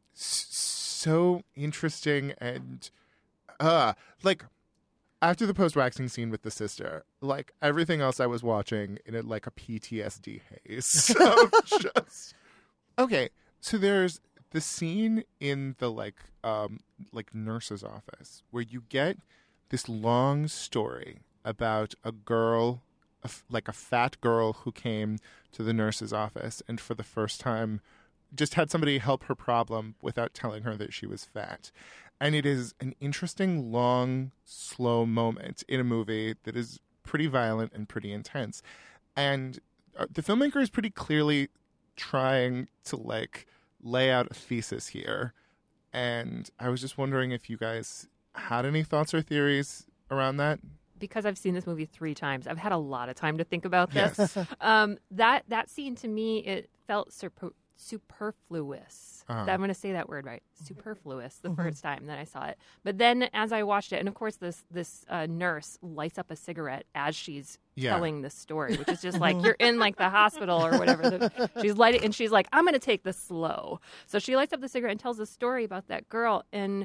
[SPEAKER 1] so interesting, and like after the post-waxing scene with the sister, like everything else I was watching in a PTSD haze. Of just okay. So there's the scene in the like nurse's office where you get this long story about a girl, like a fat girl who came to the nurse's office and for the first time just had somebody help her problem without telling her that she was fat. And it is an interesting, long, slow moment in a movie that is pretty violent and pretty intense. And the filmmaker is pretty clearly trying to like lay out a thesis here. And I was just wondering if you guys had any thoughts or theories around that.
[SPEAKER 4] Because I've seen this movie 3 times, I've had a lot of time to think about this.
[SPEAKER 1] Yes.
[SPEAKER 4] That scene to me, it felt superfluous.
[SPEAKER 1] Uh-huh.
[SPEAKER 4] I'm going to say that word right. Superfluous the first time that I saw it. But then as I watched it, and of course this nurse lights up a cigarette as she's
[SPEAKER 1] Yeah.
[SPEAKER 4] telling this story, which is just like you're in like the hospital or whatever. She's lighting, and she's like, I'm going to take this slow. So she lights up the cigarette and tells the story about that girl. And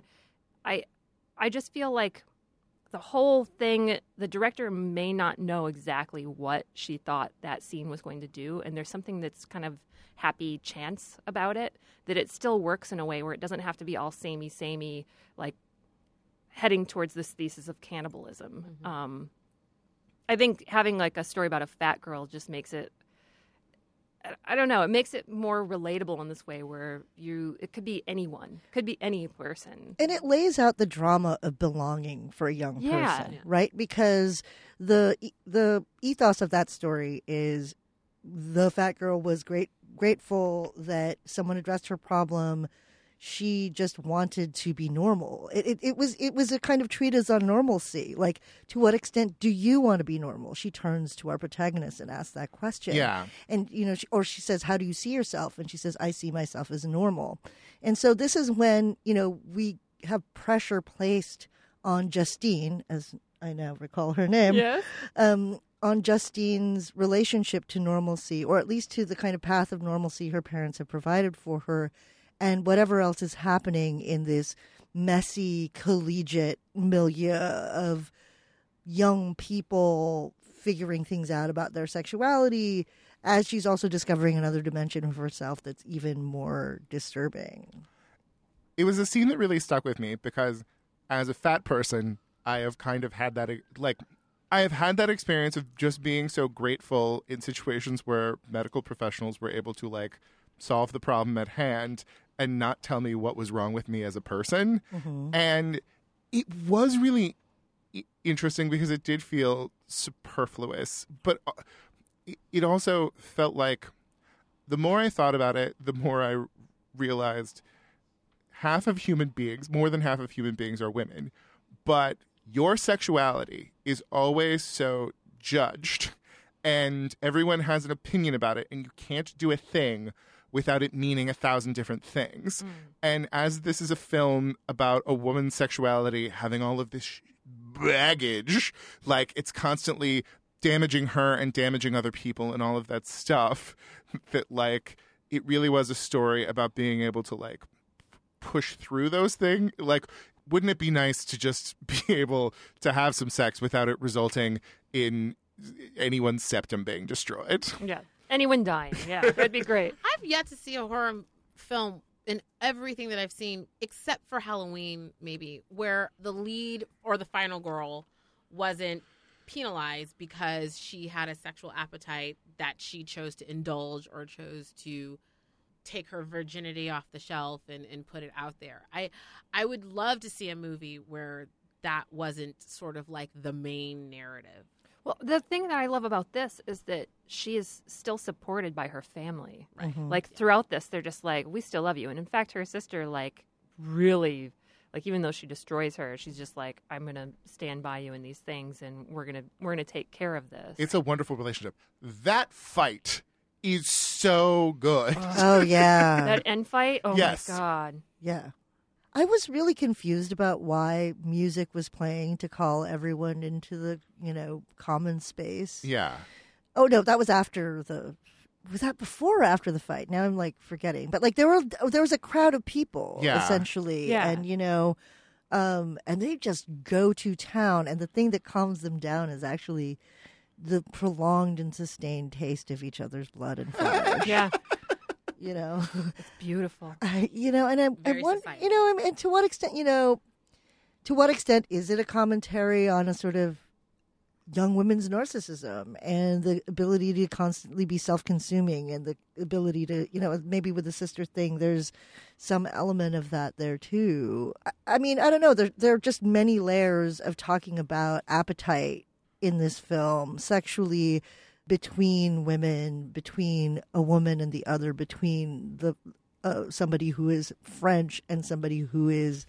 [SPEAKER 4] I just feel like the whole thing, the director may not know exactly what she thought that scene was going to do. And there's something that's kind of happy chance about it, that it still works in a way where it doesn't have to be all samey, like heading towards this thesis of cannibalism. I think having like a story about a fat girl just makes it, I don't know, it makes it more relatable in this way where it could be anyone, could be any person.
[SPEAKER 3] And it lays out the drama of belonging for a young
[SPEAKER 4] Yeah.
[SPEAKER 3] person, right? Because the ethos of that story is the fat girl was grateful that someone addressed her problem. She just wanted to be normal. It was a kind of treatise on normalcy. Like, to what extent do you want to be normal? She turns to our protagonist and asks that question.
[SPEAKER 1] Yeah.
[SPEAKER 3] And, you know, she says, how do you see yourself? And she says, I see myself as normal. And so this is when, you know, we have pressure placed on Justine, as I now recall her name,
[SPEAKER 4] Yeah.
[SPEAKER 3] on Justine's relationship to normalcy, or at least to the kind of path of normalcy her parents have provided for her, and whatever else is happening in this messy collegiate milieu of young people figuring things out about their sexuality, as she's also discovering another dimension of herself that's even more disturbing.
[SPEAKER 1] It was a scene that really stuck with me because as a fat person, I have kind of had that, like, I have had that experience of just being so grateful in situations where medical professionals were able to, like, solve the problem at hand and not tell me what was wrong with me as a person. And it was really interesting because it did feel superfluous, but it also felt like the more I thought about it, the more I realized half of human beings, more than half of human beings, are women. But your sexuality is always so judged and everyone has an opinion about it and you can't do a thing without it meaning 1,000 different things. And as this is a film about a woman's sexuality having all of this baggage, like it's constantly damaging her and damaging other people and all of that stuff, that like it really was a story about being able to like push through those things. Like, wouldn't it be nice to just be able to have some sex without it resulting in anyone's septum being destroyed?
[SPEAKER 4] Yeah. Anyone dying. Yeah, that'd be great.
[SPEAKER 2] I've yet to see a horror film in everything that I've seen, except for Halloween, maybe, where the lead or the final girl wasn't penalized because she had a sexual appetite that she chose to indulge or chose to take her virginity off the shelf and put it out there. I would love to see a movie where that wasn't sort of like the main narrative.
[SPEAKER 4] Well, the thing that I love about this is that she is still supported by her family.
[SPEAKER 2] Right.
[SPEAKER 4] Like throughout this, they're just like, we still love you. And in fact, her sister, like, really, like, even though she destroys her, she's just like, I'm going to stand by you in these things and we're going to take care of this.
[SPEAKER 1] It's a wonderful relationship. That fight is so good.
[SPEAKER 3] Oh, yeah.
[SPEAKER 4] That end fight? Oh,
[SPEAKER 1] Yes.
[SPEAKER 4] my God.
[SPEAKER 3] Yeah. I was really confused about why music was playing to call everyone into the, common space.
[SPEAKER 1] Yeah.
[SPEAKER 3] Oh, no, that was after was that before or after the fight? Now I'm like forgetting. But like there was a crowd of people essentially.
[SPEAKER 4] Yeah.
[SPEAKER 3] And, and they just go to town. And the thing that calms them down is actually the prolonged and sustained taste of each other's blood and flesh.
[SPEAKER 4] Yeah. It's beautiful.
[SPEAKER 3] And I
[SPEAKER 2] Very
[SPEAKER 3] wonder,
[SPEAKER 2] society.
[SPEAKER 3] and to what extent is it a commentary on a sort of young women's narcissism and the ability to constantly be self-consuming and the ability to, maybe with the sister thing, there's some element of that there too. I mean, I don't know. There are just many layers of talking about appetite in this film, sexually, between women, between a woman and the other, between the somebody who is French and somebody who is,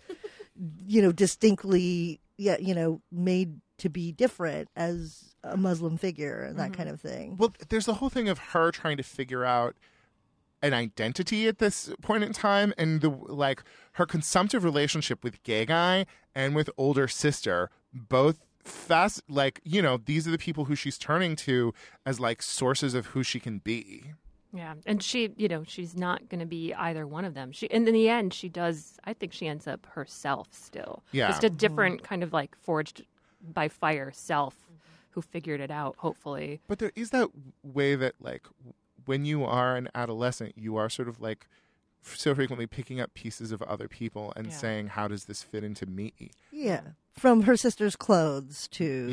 [SPEAKER 3] distinctly, made to be different as a Muslim figure and that kind of thing.
[SPEAKER 1] Well, there's the whole thing of her trying to figure out an identity at this point in time, and her consumptive relationship with gay guy and with older sister, both fast, these are the people who she's turning to as like sources of who she can be.
[SPEAKER 4] Yeah, and she, she's not going to be either one of them. And in the end, I think she ends up herself still.
[SPEAKER 1] Yeah.
[SPEAKER 4] Just a different kind of like forged by fire self who figured it out, hopefully.
[SPEAKER 1] But there is that way that like when you are an adolescent, you are sort of like so frequently picking up pieces of other people and saying, how does this fit into me?
[SPEAKER 3] Yeah. From her sister's clothes to,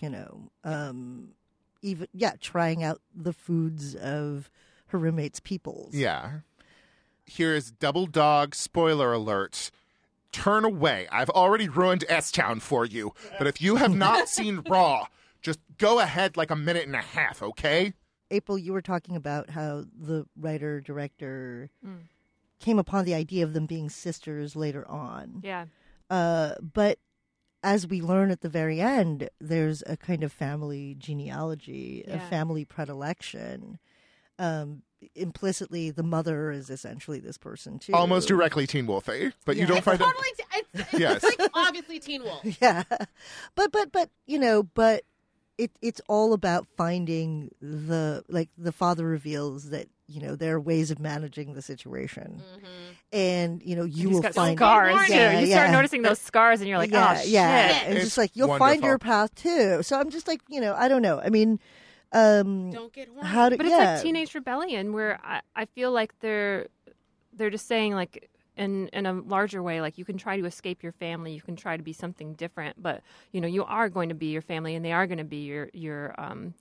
[SPEAKER 3] trying out the foods of her roommate's peoples.
[SPEAKER 1] Yeah. Here is Double Dog spoiler alert. Turn away. I've already ruined S-Town for you. But if you have not seen Raw, just go ahead like a minute and a half, okay?
[SPEAKER 3] April, you were talking about how the writer-director came upon the idea of them being sisters later on.
[SPEAKER 4] Yeah.
[SPEAKER 3] But as we learn at the very end, there's a kind of family genealogy, a family predilection. Implicitly, the mother is essentially this person too.
[SPEAKER 1] Almost directly Teen Wolfie, but you don't find it.
[SPEAKER 2] It's like obviously Teen Wolf.
[SPEAKER 3] Yeah, but it's all about finding the father reveals that there are ways of managing the situation, and you will find
[SPEAKER 4] scars.
[SPEAKER 3] Yeah,
[SPEAKER 4] you start noticing those scars, and you're like, oh shit.
[SPEAKER 3] And it's just like you'll find your path too. So I'm just like, I don't know. I mean.
[SPEAKER 2] Don't get horny.
[SPEAKER 4] But it's like Teenage Rebellion, where I feel like they're just saying, like, in a larger way, like, you can try to escape your family, you can try to be something different, but you are going to be your family, and they are going to be your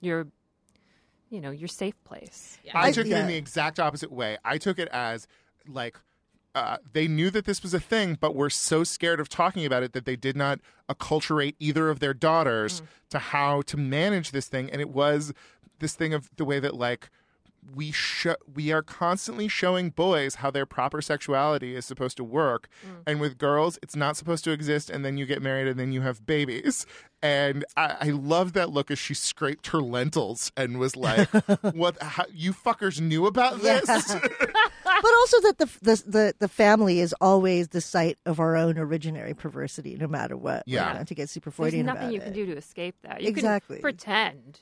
[SPEAKER 4] safe place.
[SPEAKER 2] Yeah.
[SPEAKER 1] I took it in the exact opposite way. I took it as like they knew that this was a thing, but were so scared of talking about it that they did not acculturate either of their daughters to how to manage this thing. And it was this thing of the way that like we are constantly showing boys how their proper sexuality is supposed to work, and with girls it's not supposed to exist, and then you get married and then you have babies. And I love that look as she scraped her lentils and was like, "What? How, you fuckers knew about this?"
[SPEAKER 3] But also that the family is always the site of our own originary perversity, no matter what.
[SPEAKER 1] Yeah.
[SPEAKER 3] Like, not to get super Freudian
[SPEAKER 4] There's nothing you
[SPEAKER 3] about
[SPEAKER 4] can
[SPEAKER 3] it.
[SPEAKER 4] do to escape that. You
[SPEAKER 3] Exactly.
[SPEAKER 4] can pretend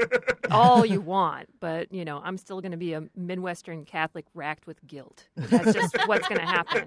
[SPEAKER 4] all you want, but, I'm still going to be a Midwestern Catholic racked with guilt. That's just what's going to happen.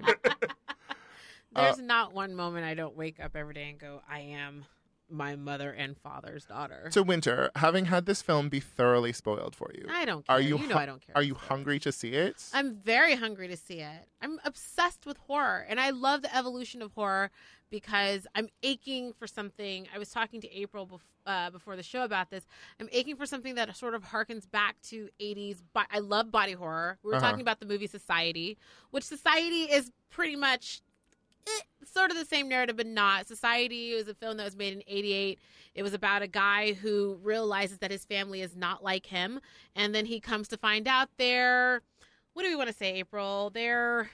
[SPEAKER 2] There's not one moment I don't wake up every day and go, I am my mother and father's daughter.
[SPEAKER 1] So, Winter, having had this film be thoroughly spoiled for you,
[SPEAKER 2] I don't care.
[SPEAKER 1] are you
[SPEAKER 2] I don't care.
[SPEAKER 1] Are you hungry to see it?
[SPEAKER 2] I'm very hungry to see it. I'm obsessed with horror, and I love the evolution of horror because I'm aching for something. I was talking to April before the show about this. I'm aching for something that sort of harkens back to 80s. But I love body horror. We were talking about the movie Society, which Society is pretty much sort of the same narrative, but not. Society was a film that was made in 1988. It was about a guy who realizes that his family is not like him, and then he comes to find out they're, what do we want to say, April? They're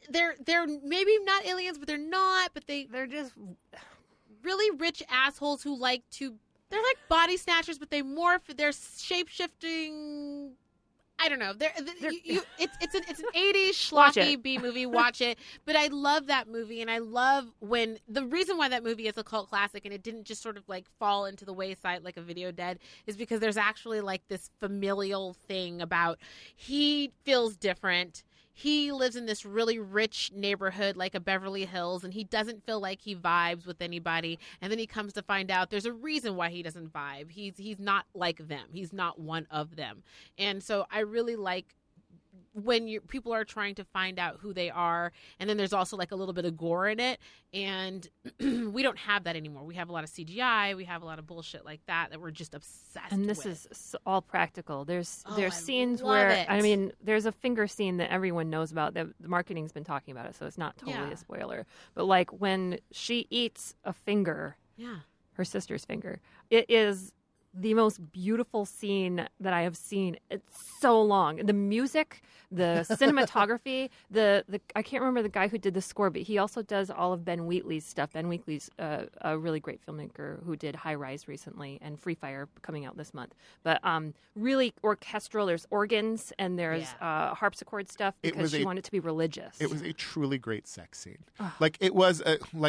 [SPEAKER 2] maybe not aliens, but they're not. But they're just really rich assholes who they're like body snatchers, but they morph. They're shape shifting. I don't know. It's an 80s schlocky B movie. Watch it. But I love that movie, and I love when the reason why that movie is a cult classic and it didn't just sort of like fall into the wayside like a Video Dead is because there's actually like this familial thing about he feels different. He lives in this really rich neighborhood like a Beverly Hills, and he doesn't feel like he vibes with anybody. And then he comes to find out there's a reason why he doesn't vibe. He's not like them. He's not one of them. And so I really like when people are trying to find out who they are, and then there's also like a little bit of gore in it, and we don't have that anymore. We have a lot of CGI, we have a lot of bullshit like that we're just obsessed with.
[SPEAKER 4] And this is all practical. There's scenes
[SPEAKER 2] love
[SPEAKER 4] where
[SPEAKER 2] it.
[SPEAKER 4] there's a finger scene that everyone knows about. The marketing's been talking about it, so it's not totally a spoiler. But like when she eats a finger, her sister's finger, it is the most beautiful scene that I have seen. It's so long. The music, the cinematography, the I can't remember the guy who did the score, but he also does all of Ben Wheatley's stuff. Ben Wheatley's a really great filmmaker who did High Rise recently and Free Fire coming out this month. But really orchestral. There's organs and there's harpsichord stuff because she wanted it to be religious.
[SPEAKER 1] It was a truly great sex scene. It was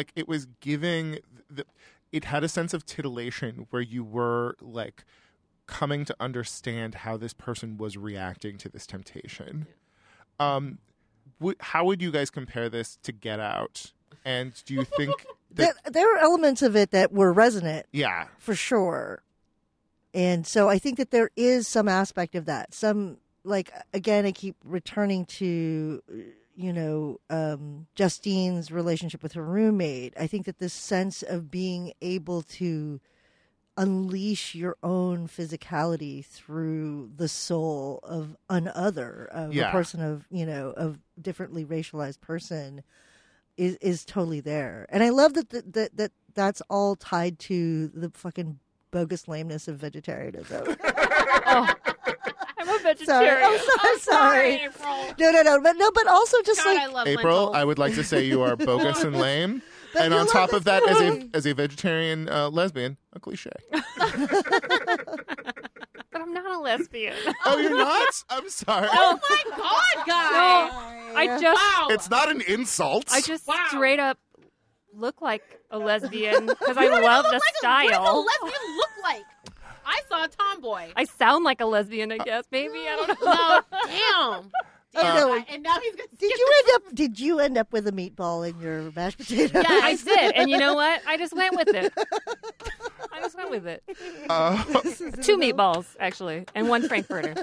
[SPEAKER 1] giving it had a sense of titillation where you were like coming to understand how this person was reacting to this temptation. How would you guys compare this to Get Out? And do you think that
[SPEAKER 3] there were elements of it that were resonant?
[SPEAKER 1] Yeah,
[SPEAKER 3] for sure. And so I think that there is some aspect of that. Some, like, again, I keep returning to, Justine's relationship with her roommate. I think that this sense of being able to unleash your own physicality through the soul of another, of a person of differently racialized person is totally there. And I love that that's all tied to the fucking bogus lameness of vegetarianism.
[SPEAKER 4] I'm a vegetarian.
[SPEAKER 3] I'm sorry. No, but also just
[SPEAKER 2] God, I love
[SPEAKER 1] April,
[SPEAKER 2] lentils.
[SPEAKER 1] I would like to say you are bogus and lame.
[SPEAKER 3] But
[SPEAKER 1] and
[SPEAKER 3] you
[SPEAKER 1] on
[SPEAKER 3] love
[SPEAKER 1] top
[SPEAKER 3] this
[SPEAKER 1] of that,
[SPEAKER 3] movie.
[SPEAKER 1] as a vegetarian lesbian, a cliche.
[SPEAKER 4] But I'm not a lesbian.
[SPEAKER 1] Oh, you're not? I'm sorry.
[SPEAKER 2] Oh my God, guys!
[SPEAKER 4] No, I just
[SPEAKER 1] It's not an insult.
[SPEAKER 4] I just straight up look like a lesbian because I love the style.
[SPEAKER 2] What does a lesbian look like? I saw a tomboy.
[SPEAKER 4] I sound like a lesbian, I guess. Maybe I don't know.
[SPEAKER 2] No, damn.
[SPEAKER 3] No.
[SPEAKER 2] And now he's gonna
[SPEAKER 3] Did you end up with a meatball in your mashed potatoes?
[SPEAKER 2] Yeah,
[SPEAKER 4] I did, and you know what? I just went with it. Two meatballs, actually, and one Frankfurter.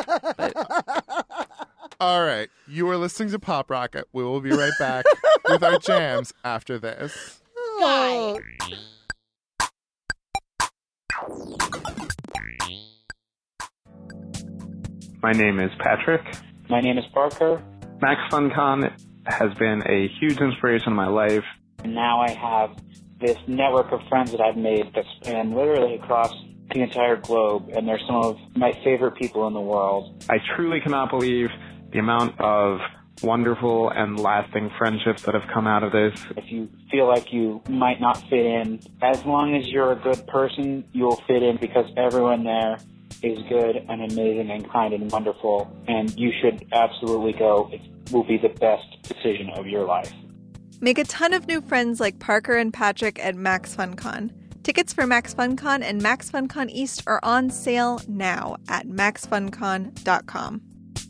[SPEAKER 1] All right. You are listening to Pop Rocket. We will be right back with our jams after this.
[SPEAKER 3] Oh.
[SPEAKER 8] My name is Patrick.
[SPEAKER 9] My name is Parker.
[SPEAKER 8] Max FunCon has been a huge inspiration in my life.
[SPEAKER 9] And now I have this network of friends that I've made that span literally across the entire globe, and they're some of my favorite people in the world.
[SPEAKER 8] I truly cannot believe the amount of wonderful and lasting friendships that have come out of this.
[SPEAKER 9] If you feel like you might not fit in, as long as you're a good person, you'll fit in because everyone there is good and amazing and kind and wonderful, and you should absolutely go. It will be the best decision of your life.
[SPEAKER 10] Make a ton of new friends like Parker and Patrick at Max FunCon. Tickets for Max FunCon and Max FunCon East are on sale now at maxfuncon.com.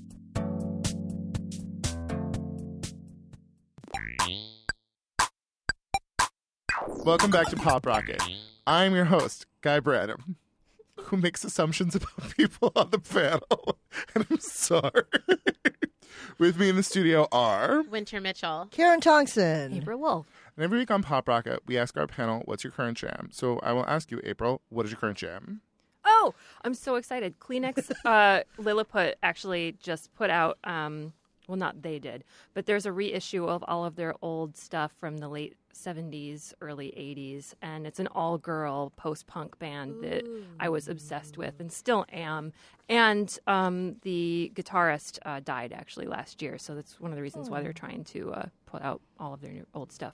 [SPEAKER 1] Welcome back to Pop Rocket. I'm your host, Guy Branum, who makes assumptions about people on the panel. And I'm sorry. With me in the studio are
[SPEAKER 2] Winter Mitchell,
[SPEAKER 3] Karen Thompson,
[SPEAKER 4] April Wolf.
[SPEAKER 1] And every week on Pop Rocket, we ask our panel, what's your current jam? So I will ask you, April, what is your current jam?
[SPEAKER 4] Oh, I'm so excited. Kleenex Lilliput actually just put out, well, not they did, but there's a reissue of all of their old stuff from the late 70s, early 80s, and it's an all-girl post-punk band that I was obsessed with and still am. And the guitarist died actually last year, so that's one of the reasons why they're trying to put out all of their new old stuff.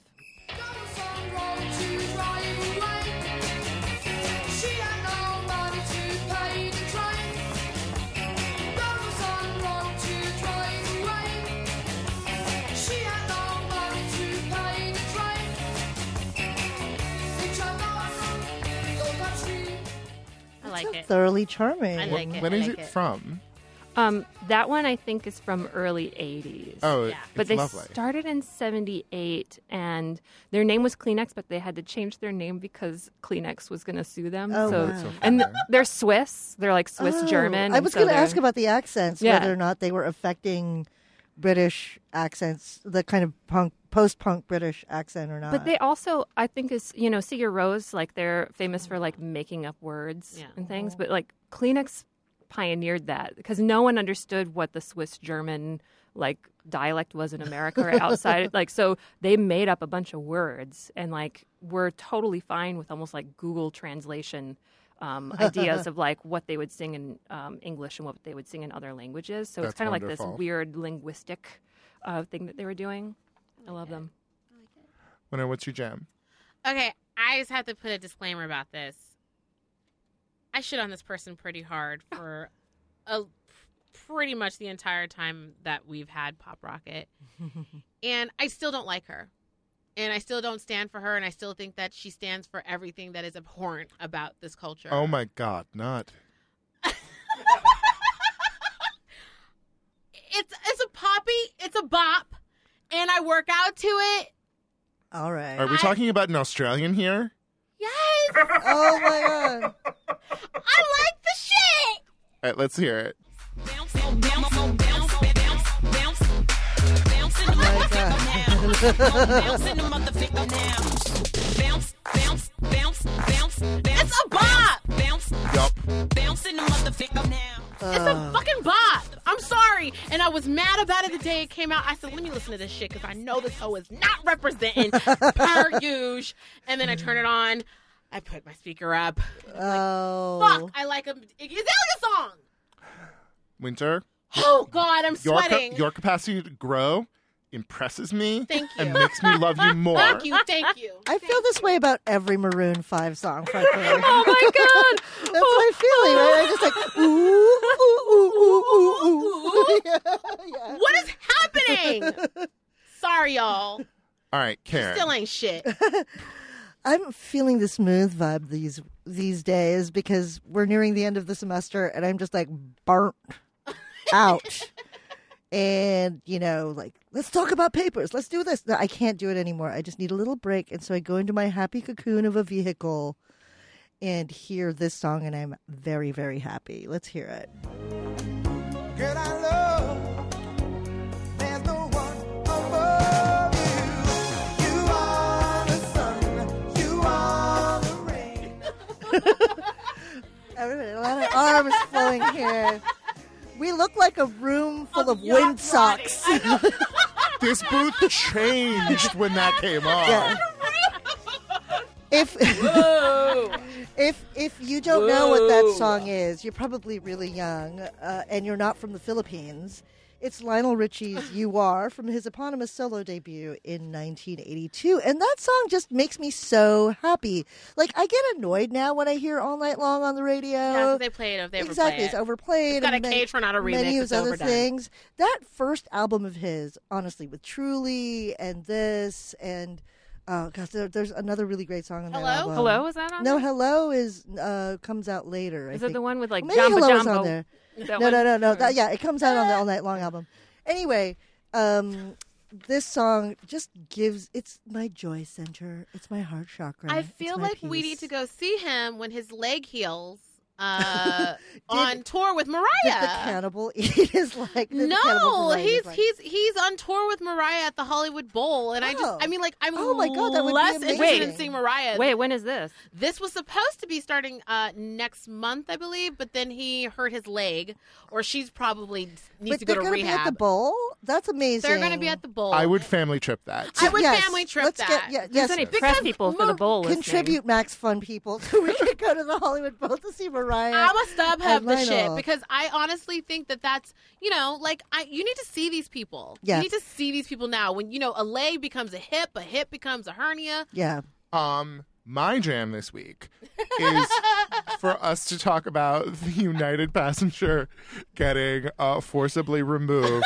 [SPEAKER 2] I like it.
[SPEAKER 3] Thoroughly charming.
[SPEAKER 2] I like it.
[SPEAKER 1] When
[SPEAKER 2] I
[SPEAKER 1] is
[SPEAKER 2] like
[SPEAKER 1] it from?
[SPEAKER 4] That one I think is from early 80s.
[SPEAKER 1] Oh,
[SPEAKER 2] Yeah.
[SPEAKER 1] it's
[SPEAKER 4] But they
[SPEAKER 1] lovely.
[SPEAKER 4] started in 78, and their name was Kleenex, but they had to change their name because Kleenex was going to sue them.
[SPEAKER 3] Oh,
[SPEAKER 4] so,
[SPEAKER 3] wow.
[SPEAKER 4] and they're Swiss. They're like Swiss-German.
[SPEAKER 3] I was going to ask about the accents,
[SPEAKER 4] Yeah.
[SPEAKER 3] whether or not they were affecting British accents, the kind of post-punk British accent or not.
[SPEAKER 4] But they also, I think, is, Sigur Rós, like, they're famous for, like, making up words and things. But, like, Kleenex pioneered that because no one understood what the Swiss-German, like, dialect was in America or outside. Like, so they made up a bunch of words and, like, were totally fine with almost, like, Google translation ideas of, like, what they would sing in English and what they would sing in other languages. So
[SPEAKER 1] That's
[SPEAKER 4] it's kind of like
[SPEAKER 1] wonderful.
[SPEAKER 4] this weird linguistic thing that they were doing. I love them.
[SPEAKER 1] Winter, what's your jam?
[SPEAKER 2] Okay, I just have to put a disclaimer about this. I shit on this person pretty hard for pretty much the entire time that we've had Pop Rocket. And I still don't like her. And I still don't stand for her. And I still think that she stands for everything that is abhorrent about this culture.
[SPEAKER 1] Oh, my God, not.
[SPEAKER 2] It's a poppy. It's a bop. And I work out to it.
[SPEAKER 3] All right.
[SPEAKER 1] Are we talking about an Australian here?
[SPEAKER 2] Yes.
[SPEAKER 3] Oh, my God.
[SPEAKER 2] I like the shit.
[SPEAKER 1] All right, let's hear it.
[SPEAKER 2] Bounce, bounce, bounce, bounce, bounce, bounce in the
[SPEAKER 3] motherfucker.
[SPEAKER 2] Bounce in the motherfucker now. Bounce, bounce, bounce, bounce. It's a bop. Bounce,
[SPEAKER 1] Yup.
[SPEAKER 2] bounce in the motherfucker now. It's a fucking bop. I'm sorry. And I was mad about it the day it came out. I said, let me listen to this shit because I know this hoe is not representing per usual. And then I turn it on. I put my speaker up.
[SPEAKER 3] Oh.
[SPEAKER 2] Fuck, I like a Azalea song.
[SPEAKER 1] Winter,
[SPEAKER 2] Oh, God, I'm sweating.
[SPEAKER 1] your capacity to grow impresses me.
[SPEAKER 2] Thank you.
[SPEAKER 1] And makes me love you more.
[SPEAKER 2] Thank you, thank you.
[SPEAKER 3] I feel this way about every Maroon 5 song, frankly.
[SPEAKER 4] Oh, my God.
[SPEAKER 3] That's my feeling, right? I just like, ooh, ooh, ooh, ooh, ooh. Yeah.
[SPEAKER 2] What is happening? Sorry, y'all.
[SPEAKER 1] All right, Karen.
[SPEAKER 2] Still ain't shit.
[SPEAKER 3] I'm feeling the smooth vibe these days because we're nearing the end of the semester and I'm just like burnt out. And, like, let's talk about papers. Let's do this. No, I can't do it anymore. I just need a little break. And so I go into my happy cocoon of a vehicle and hear this song, and I'm very, very happy. Let's hear it.
[SPEAKER 11] Girl, I love, there's no one above you. You are the sun, you are the rain.
[SPEAKER 3] Everybody, a lot of arms flowing here. We look like a room full of wind socks.
[SPEAKER 1] This booth changed when that came on.
[SPEAKER 3] Yeah. If you don't know what that song is, you're probably really young, and you're not from the Philippines. It's Lionel Richie's "You Are" from his eponymous solo debut in 1982, and that song just makes me so happy. Like, I get annoyed now when I hear "All Night Long" on the radio.
[SPEAKER 2] Yeah, 'cause they play it. If they
[SPEAKER 3] exactly,
[SPEAKER 2] overplay
[SPEAKER 3] it's
[SPEAKER 2] it.
[SPEAKER 3] overplayed.
[SPEAKER 2] It's got
[SPEAKER 3] and
[SPEAKER 2] a cage for not a remix.
[SPEAKER 3] many of
[SPEAKER 2] It's
[SPEAKER 3] his other
[SPEAKER 2] overdone.
[SPEAKER 3] things. That first album of his, honestly, with Truly and this and. Oh gosh, there's another really great song on that album.
[SPEAKER 4] Hello, is that on
[SPEAKER 3] No,
[SPEAKER 4] there?
[SPEAKER 3] Hello is comes out later.
[SPEAKER 4] Is
[SPEAKER 3] I
[SPEAKER 4] it the one with like
[SPEAKER 3] maybe
[SPEAKER 4] Jumbo
[SPEAKER 3] Hello is
[SPEAKER 4] Jumbo?
[SPEAKER 3] on there.
[SPEAKER 4] That
[SPEAKER 3] No,
[SPEAKER 4] one?
[SPEAKER 3] no. Yeah, it comes out on the All Night Long album. Anyway, this song just it's my joy center. It's my heart chakra.
[SPEAKER 2] I
[SPEAKER 3] It's
[SPEAKER 2] feel
[SPEAKER 3] my
[SPEAKER 2] like we
[SPEAKER 3] peace.
[SPEAKER 2] need to go see him when his leg heals on tour with Mariah.
[SPEAKER 3] Did the cannibal eat his leg? Did the cannibal
[SPEAKER 2] No,
[SPEAKER 3] Mariah eat his leg?
[SPEAKER 2] he's on tour with Mariah at the Hollywood Bowl, and I'm
[SPEAKER 3] Oh my God, that would be
[SPEAKER 2] less
[SPEAKER 3] amazing.
[SPEAKER 2] interested in seeing Mariah.
[SPEAKER 4] Wait, when is this?
[SPEAKER 2] This was supposed to be starting next month, I believe, but then he hurt his leg, or she's probably needs
[SPEAKER 3] But
[SPEAKER 2] to go
[SPEAKER 3] they're
[SPEAKER 2] to
[SPEAKER 3] gonna be
[SPEAKER 2] rehab.
[SPEAKER 3] at the bowl. That's amazing.
[SPEAKER 2] They're going to be at the bowl.
[SPEAKER 1] I would family trip that.
[SPEAKER 2] I would
[SPEAKER 3] Yes,
[SPEAKER 2] family trip
[SPEAKER 3] let's
[SPEAKER 2] that.
[SPEAKER 3] yes,
[SPEAKER 4] any press people for the bowl listening.
[SPEAKER 3] Contribute, Max Fun people, so we can go to the Hollywood Bowl to see Mariah.
[SPEAKER 2] I'm a StubHub
[SPEAKER 3] and
[SPEAKER 2] the shit
[SPEAKER 3] Lionel.
[SPEAKER 2] because I honestly think that's you need to see these people.
[SPEAKER 3] Yeah.
[SPEAKER 2] You need to see these people now. When a leg becomes a hip becomes a hernia.
[SPEAKER 3] Yeah.
[SPEAKER 1] My jam this week is for us to talk about the United passenger getting forcibly removed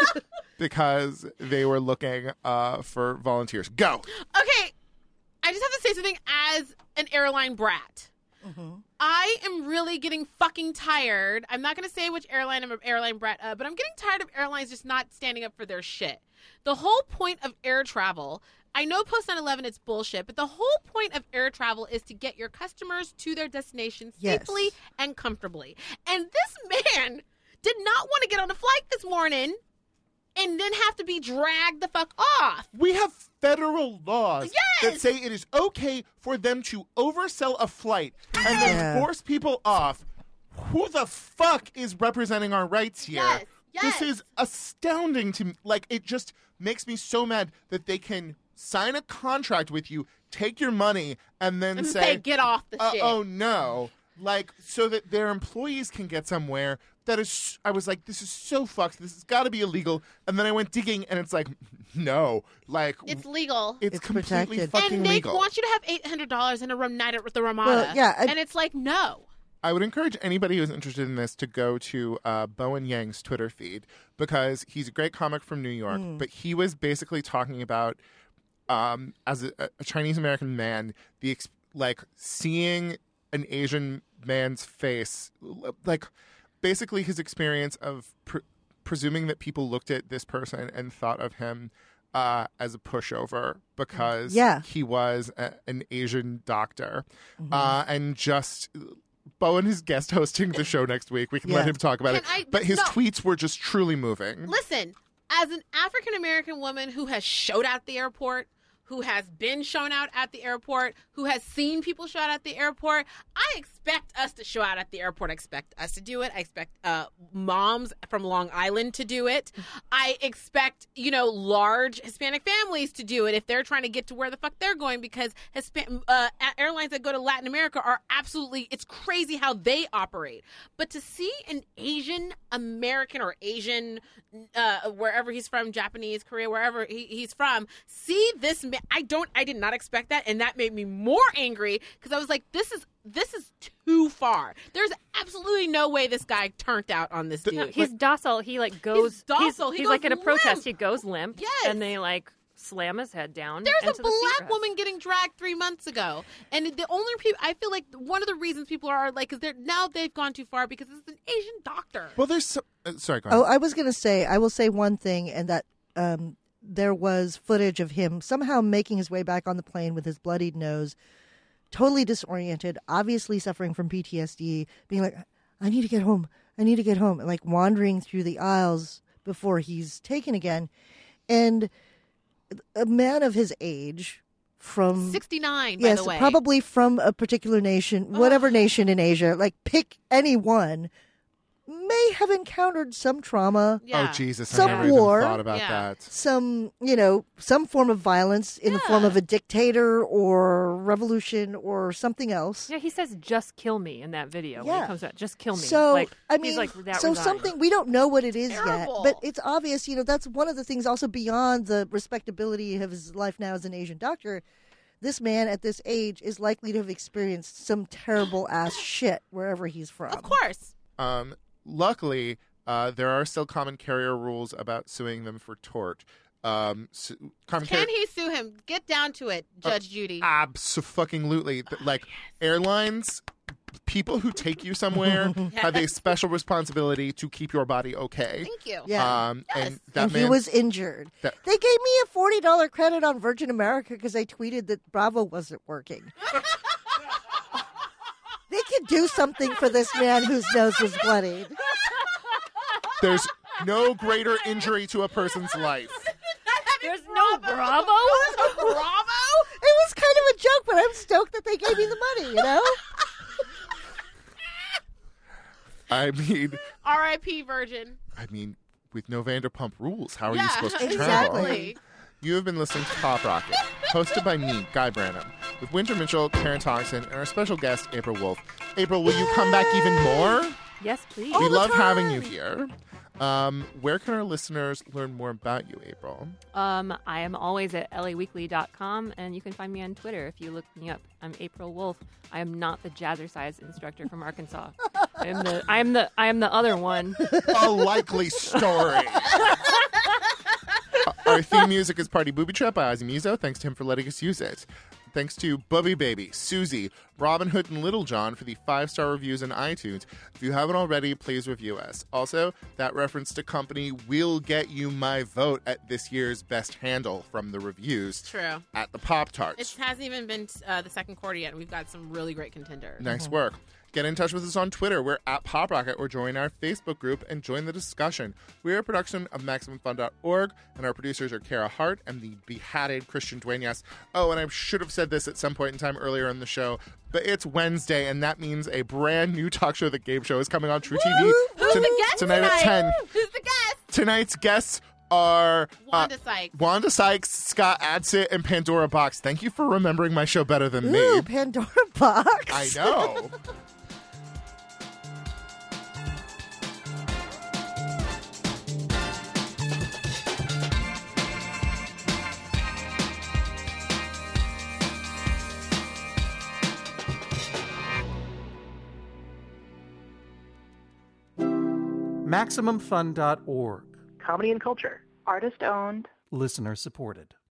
[SPEAKER 1] because they were looking for volunteers. Go.
[SPEAKER 2] Okay, I just have to say something as an airline brat. I am really getting fucking tired. I'm not going to say which airline I'm an airline brat of, but I'm getting tired of airlines just not standing up for their shit. The whole point of air travel, I know post 9/11 it's bullshit, but the whole point of air travel is to get your customers to their destination
[SPEAKER 3] Yes.
[SPEAKER 2] safely and comfortably. And this man did not want to get on a flight this morning and then have to be dragged the fuck off.
[SPEAKER 1] We have federal laws
[SPEAKER 2] Yes!
[SPEAKER 1] that say it is okay for them to oversell a flight and then
[SPEAKER 3] Yeah.
[SPEAKER 1] force people off. Who the fuck is representing our rights here?
[SPEAKER 2] Yes,
[SPEAKER 1] This
[SPEAKER 2] yes.
[SPEAKER 1] is astounding to me. Like, it just makes me so mad that they can sign a contract with you, take your money, and then
[SPEAKER 2] And
[SPEAKER 1] say,
[SPEAKER 2] say, get off the shit.
[SPEAKER 1] oh no. Like, so that their employees can get somewhere. That is, I was like, this is so fucked. This has got to be illegal. And then I went digging, and it's like, no. Like,
[SPEAKER 2] It's legal.
[SPEAKER 1] it's completely
[SPEAKER 3] protected.
[SPEAKER 1] fucking
[SPEAKER 2] And they
[SPEAKER 1] legal.
[SPEAKER 2] want you to have $800 in a room night at the Ramada.
[SPEAKER 3] Well, yeah,
[SPEAKER 2] and it's like, no.
[SPEAKER 1] I would encourage anybody who's interested in this to go to Bowen Yang's Twitter feed because he's a great comic from New York, but he was basically talking about, as a Chinese American man, like seeing an Asian man's face, like basically his experience of presuming that people looked at this person and thought of him as a pushover because
[SPEAKER 3] Yeah.
[SPEAKER 1] he was an Asian doctor, and just. Bowen is guest hosting the show next week. We can let
[SPEAKER 3] Yeah.
[SPEAKER 1] him talk about
[SPEAKER 2] Can
[SPEAKER 1] it.
[SPEAKER 2] I-
[SPEAKER 1] But his
[SPEAKER 2] no.
[SPEAKER 1] tweets were just truly moving.
[SPEAKER 2] Listen, as an African American woman who has showed out at the airport, who has been shown out at the airport, who has seen people show out at the airport, I expect us to show out at the airport. I expect us to do it. I expect moms from Long Island to do it. I expect, large Hispanic families to do it if they're trying to get to where the fuck they're going because airlines that go to Latin America are absolutely, it's crazy how they operate. But to see an Asian American or Asian, wherever he's from, Japanese, Korea, wherever he's from, see this man, I did not expect that. And that made me more angry because I was like, this is too far. There's absolutely no way this guy turned out on this dude.
[SPEAKER 4] He's docile. He like goes.
[SPEAKER 2] He's docile. He
[SPEAKER 4] He's
[SPEAKER 2] goes
[SPEAKER 4] like in a protest.
[SPEAKER 2] limp.
[SPEAKER 4] He goes limp.
[SPEAKER 2] Yes.
[SPEAKER 4] And they like slam his head down.
[SPEAKER 2] There's
[SPEAKER 4] into
[SPEAKER 2] a
[SPEAKER 4] the seat
[SPEAKER 2] black
[SPEAKER 4] rest.
[SPEAKER 2] woman getting dragged 3 months ago, and the only people I feel like one of the reasons people are like, because they've gone too far because it's an Asian doctor.
[SPEAKER 1] Well, there's sorry, go ahead.
[SPEAKER 3] Oh, I was going to say, I will say one thing, and that there was footage of him somehow making his way back on the plane with his bloodied nose, totally disoriented, obviously suffering from PTSD, being like, I need to get home, and like wandering through the aisles before he's taken again. And a man of his age from
[SPEAKER 2] 69, by
[SPEAKER 3] yes,
[SPEAKER 2] the way.
[SPEAKER 3] probably from a particular nation, whatever nation in Asia, like pick any one, may have encountered some trauma.
[SPEAKER 2] Yeah.
[SPEAKER 1] Oh, Jesus.
[SPEAKER 3] Some
[SPEAKER 1] I never
[SPEAKER 3] war.
[SPEAKER 1] even thought about
[SPEAKER 2] Yeah.
[SPEAKER 1] that.
[SPEAKER 3] Some, some form of violence in the form of a dictator or revolution or something else.
[SPEAKER 4] Yeah, he says, "Just kill me" in that video. When
[SPEAKER 3] Yeah.
[SPEAKER 4] he comes out, "Just kill me."
[SPEAKER 3] So,
[SPEAKER 4] like,
[SPEAKER 3] I
[SPEAKER 4] he's
[SPEAKER 3] mean,
[SPEAKER 4] like that
[SPEAKER 3] so
[SPEAKER 4] resigned.
[SPEAKER 3] something, we don't know what it is
[SPEAKER 2] Terrible.
[SPEAKER 3] yet, but it's obvious, that's one of the things also beyond the respectability of his life now as an Asian doctor. This man at this age is likely to have experienced some terrible ass shit wherever he's from.
[SPEAKER 2] Of course.
[SPEAKER 1] Luckily, there are still common carrier rules about suing them for tort. Common
[SPEAKER 2] Can he sue him? Get down to it, Judge Judy.
[SPEAKER 1] Absolutely. Like airlines, people who take you somewhere have a special responsibility to keep your body okay.
[SPEAKER 2] Thank you.
[SPEAKER 3] Yeah.
[SPEAKER 1] And that
[SPEAKER 3] And he
[SPEAKER 1] man
[SPEAKER 3] was injured.
[SPEAKER 1] that-
[SPEAKER 3] They gave me a $40 credit on Virgin America because I tweeted that Bravo wasn't working. They could do something for this man whose nose was bloodied.
[SPEAKER 1] there's no greater injury to a person's life.
[SPEAKER 4] There's no Bravo.
[SPEAKER 2] Bravo?
[SPEAKER 3] It was kind of a joke, but I'm stoked that they gave me the money,
[SPEAKER 1] I mean,
[SPEAKER 2] R.I.P. Virgin.
[SPEAKER 1] with no Vanderpump Rules, how are you
[SPEAKER 2] Yeah,
[SPEAKER 1] supposed to
[SPEAKER 3] exactly.
[SPEAKER 1] travel? You have been listening to Pop Rocket, hosted by me, Guy Branum, with Winter Mitchell, Karen Thompson, and our special guest, April Wolf. April, will you come back even more?
[SPEAKER 4] Yes, please.
[SPEAKER 1] We love having you here. Where can our listeners learn more about you, April?
[SPEAKER 4] I am always at laweekly.com, and you can find me on Twitter if you look me up. I'm April Wolf. I am not the jazzercise instructor from Arkansas. I am the other one.
[SPEAKER 1] A likely story. Our theme music is Party Booby Trap by Ozzy Muzo. Thanks to him for letting us use it. Thanks to Bubby Baby, Susie, Robin Hood, and Little John for the 5-star reviews on iTunes. If you haven't already, please review us. Also, that reference to company will get you my vote at this year's best handle from the reviews.
[SPEAKER 2] True.
[SPEAKER 1] At the Pop-Tarts.
[SPEAKER 2] It hasn't even been the second quarter yet, and we've got some really great contenders.
[SPEAKER 1] Nice work. Get in touch with us on Twitter. We're at Pop Rocket, or join our Facebook group and join the discussion. We're a production of MaximumFun.org, and our producers are Kara Hart and the behatted Christian Duenas. Oh, and I should have said this at some point in time earlier in the show, but it's Wednesday, and that means a brand new talk show, The Game Show, is coming on True TV
[SPEAKER 2] Who's the guest
[SPEAKER 1] tonight at 10.
[SPEAKER 2] Who's the guest?
[SPEAKER 1] Tonight's guests are
[SPEAKER 2] Wanda Sykes.
[SPEAKER 1] Wanda Sykes, Scott Adsit, and Pandora Box. Thank you for remembering my show better than me.
[SPEAKER 3] Ooh, Pandora Box.
[SPEAKER 1] I know.
[SPEAKER 12] MaximumFun.org.
[SPEAKER 13] Comedy and culture.
[SPEAKER 14] Artist owned.
[SPEAKER 12] Listener supported.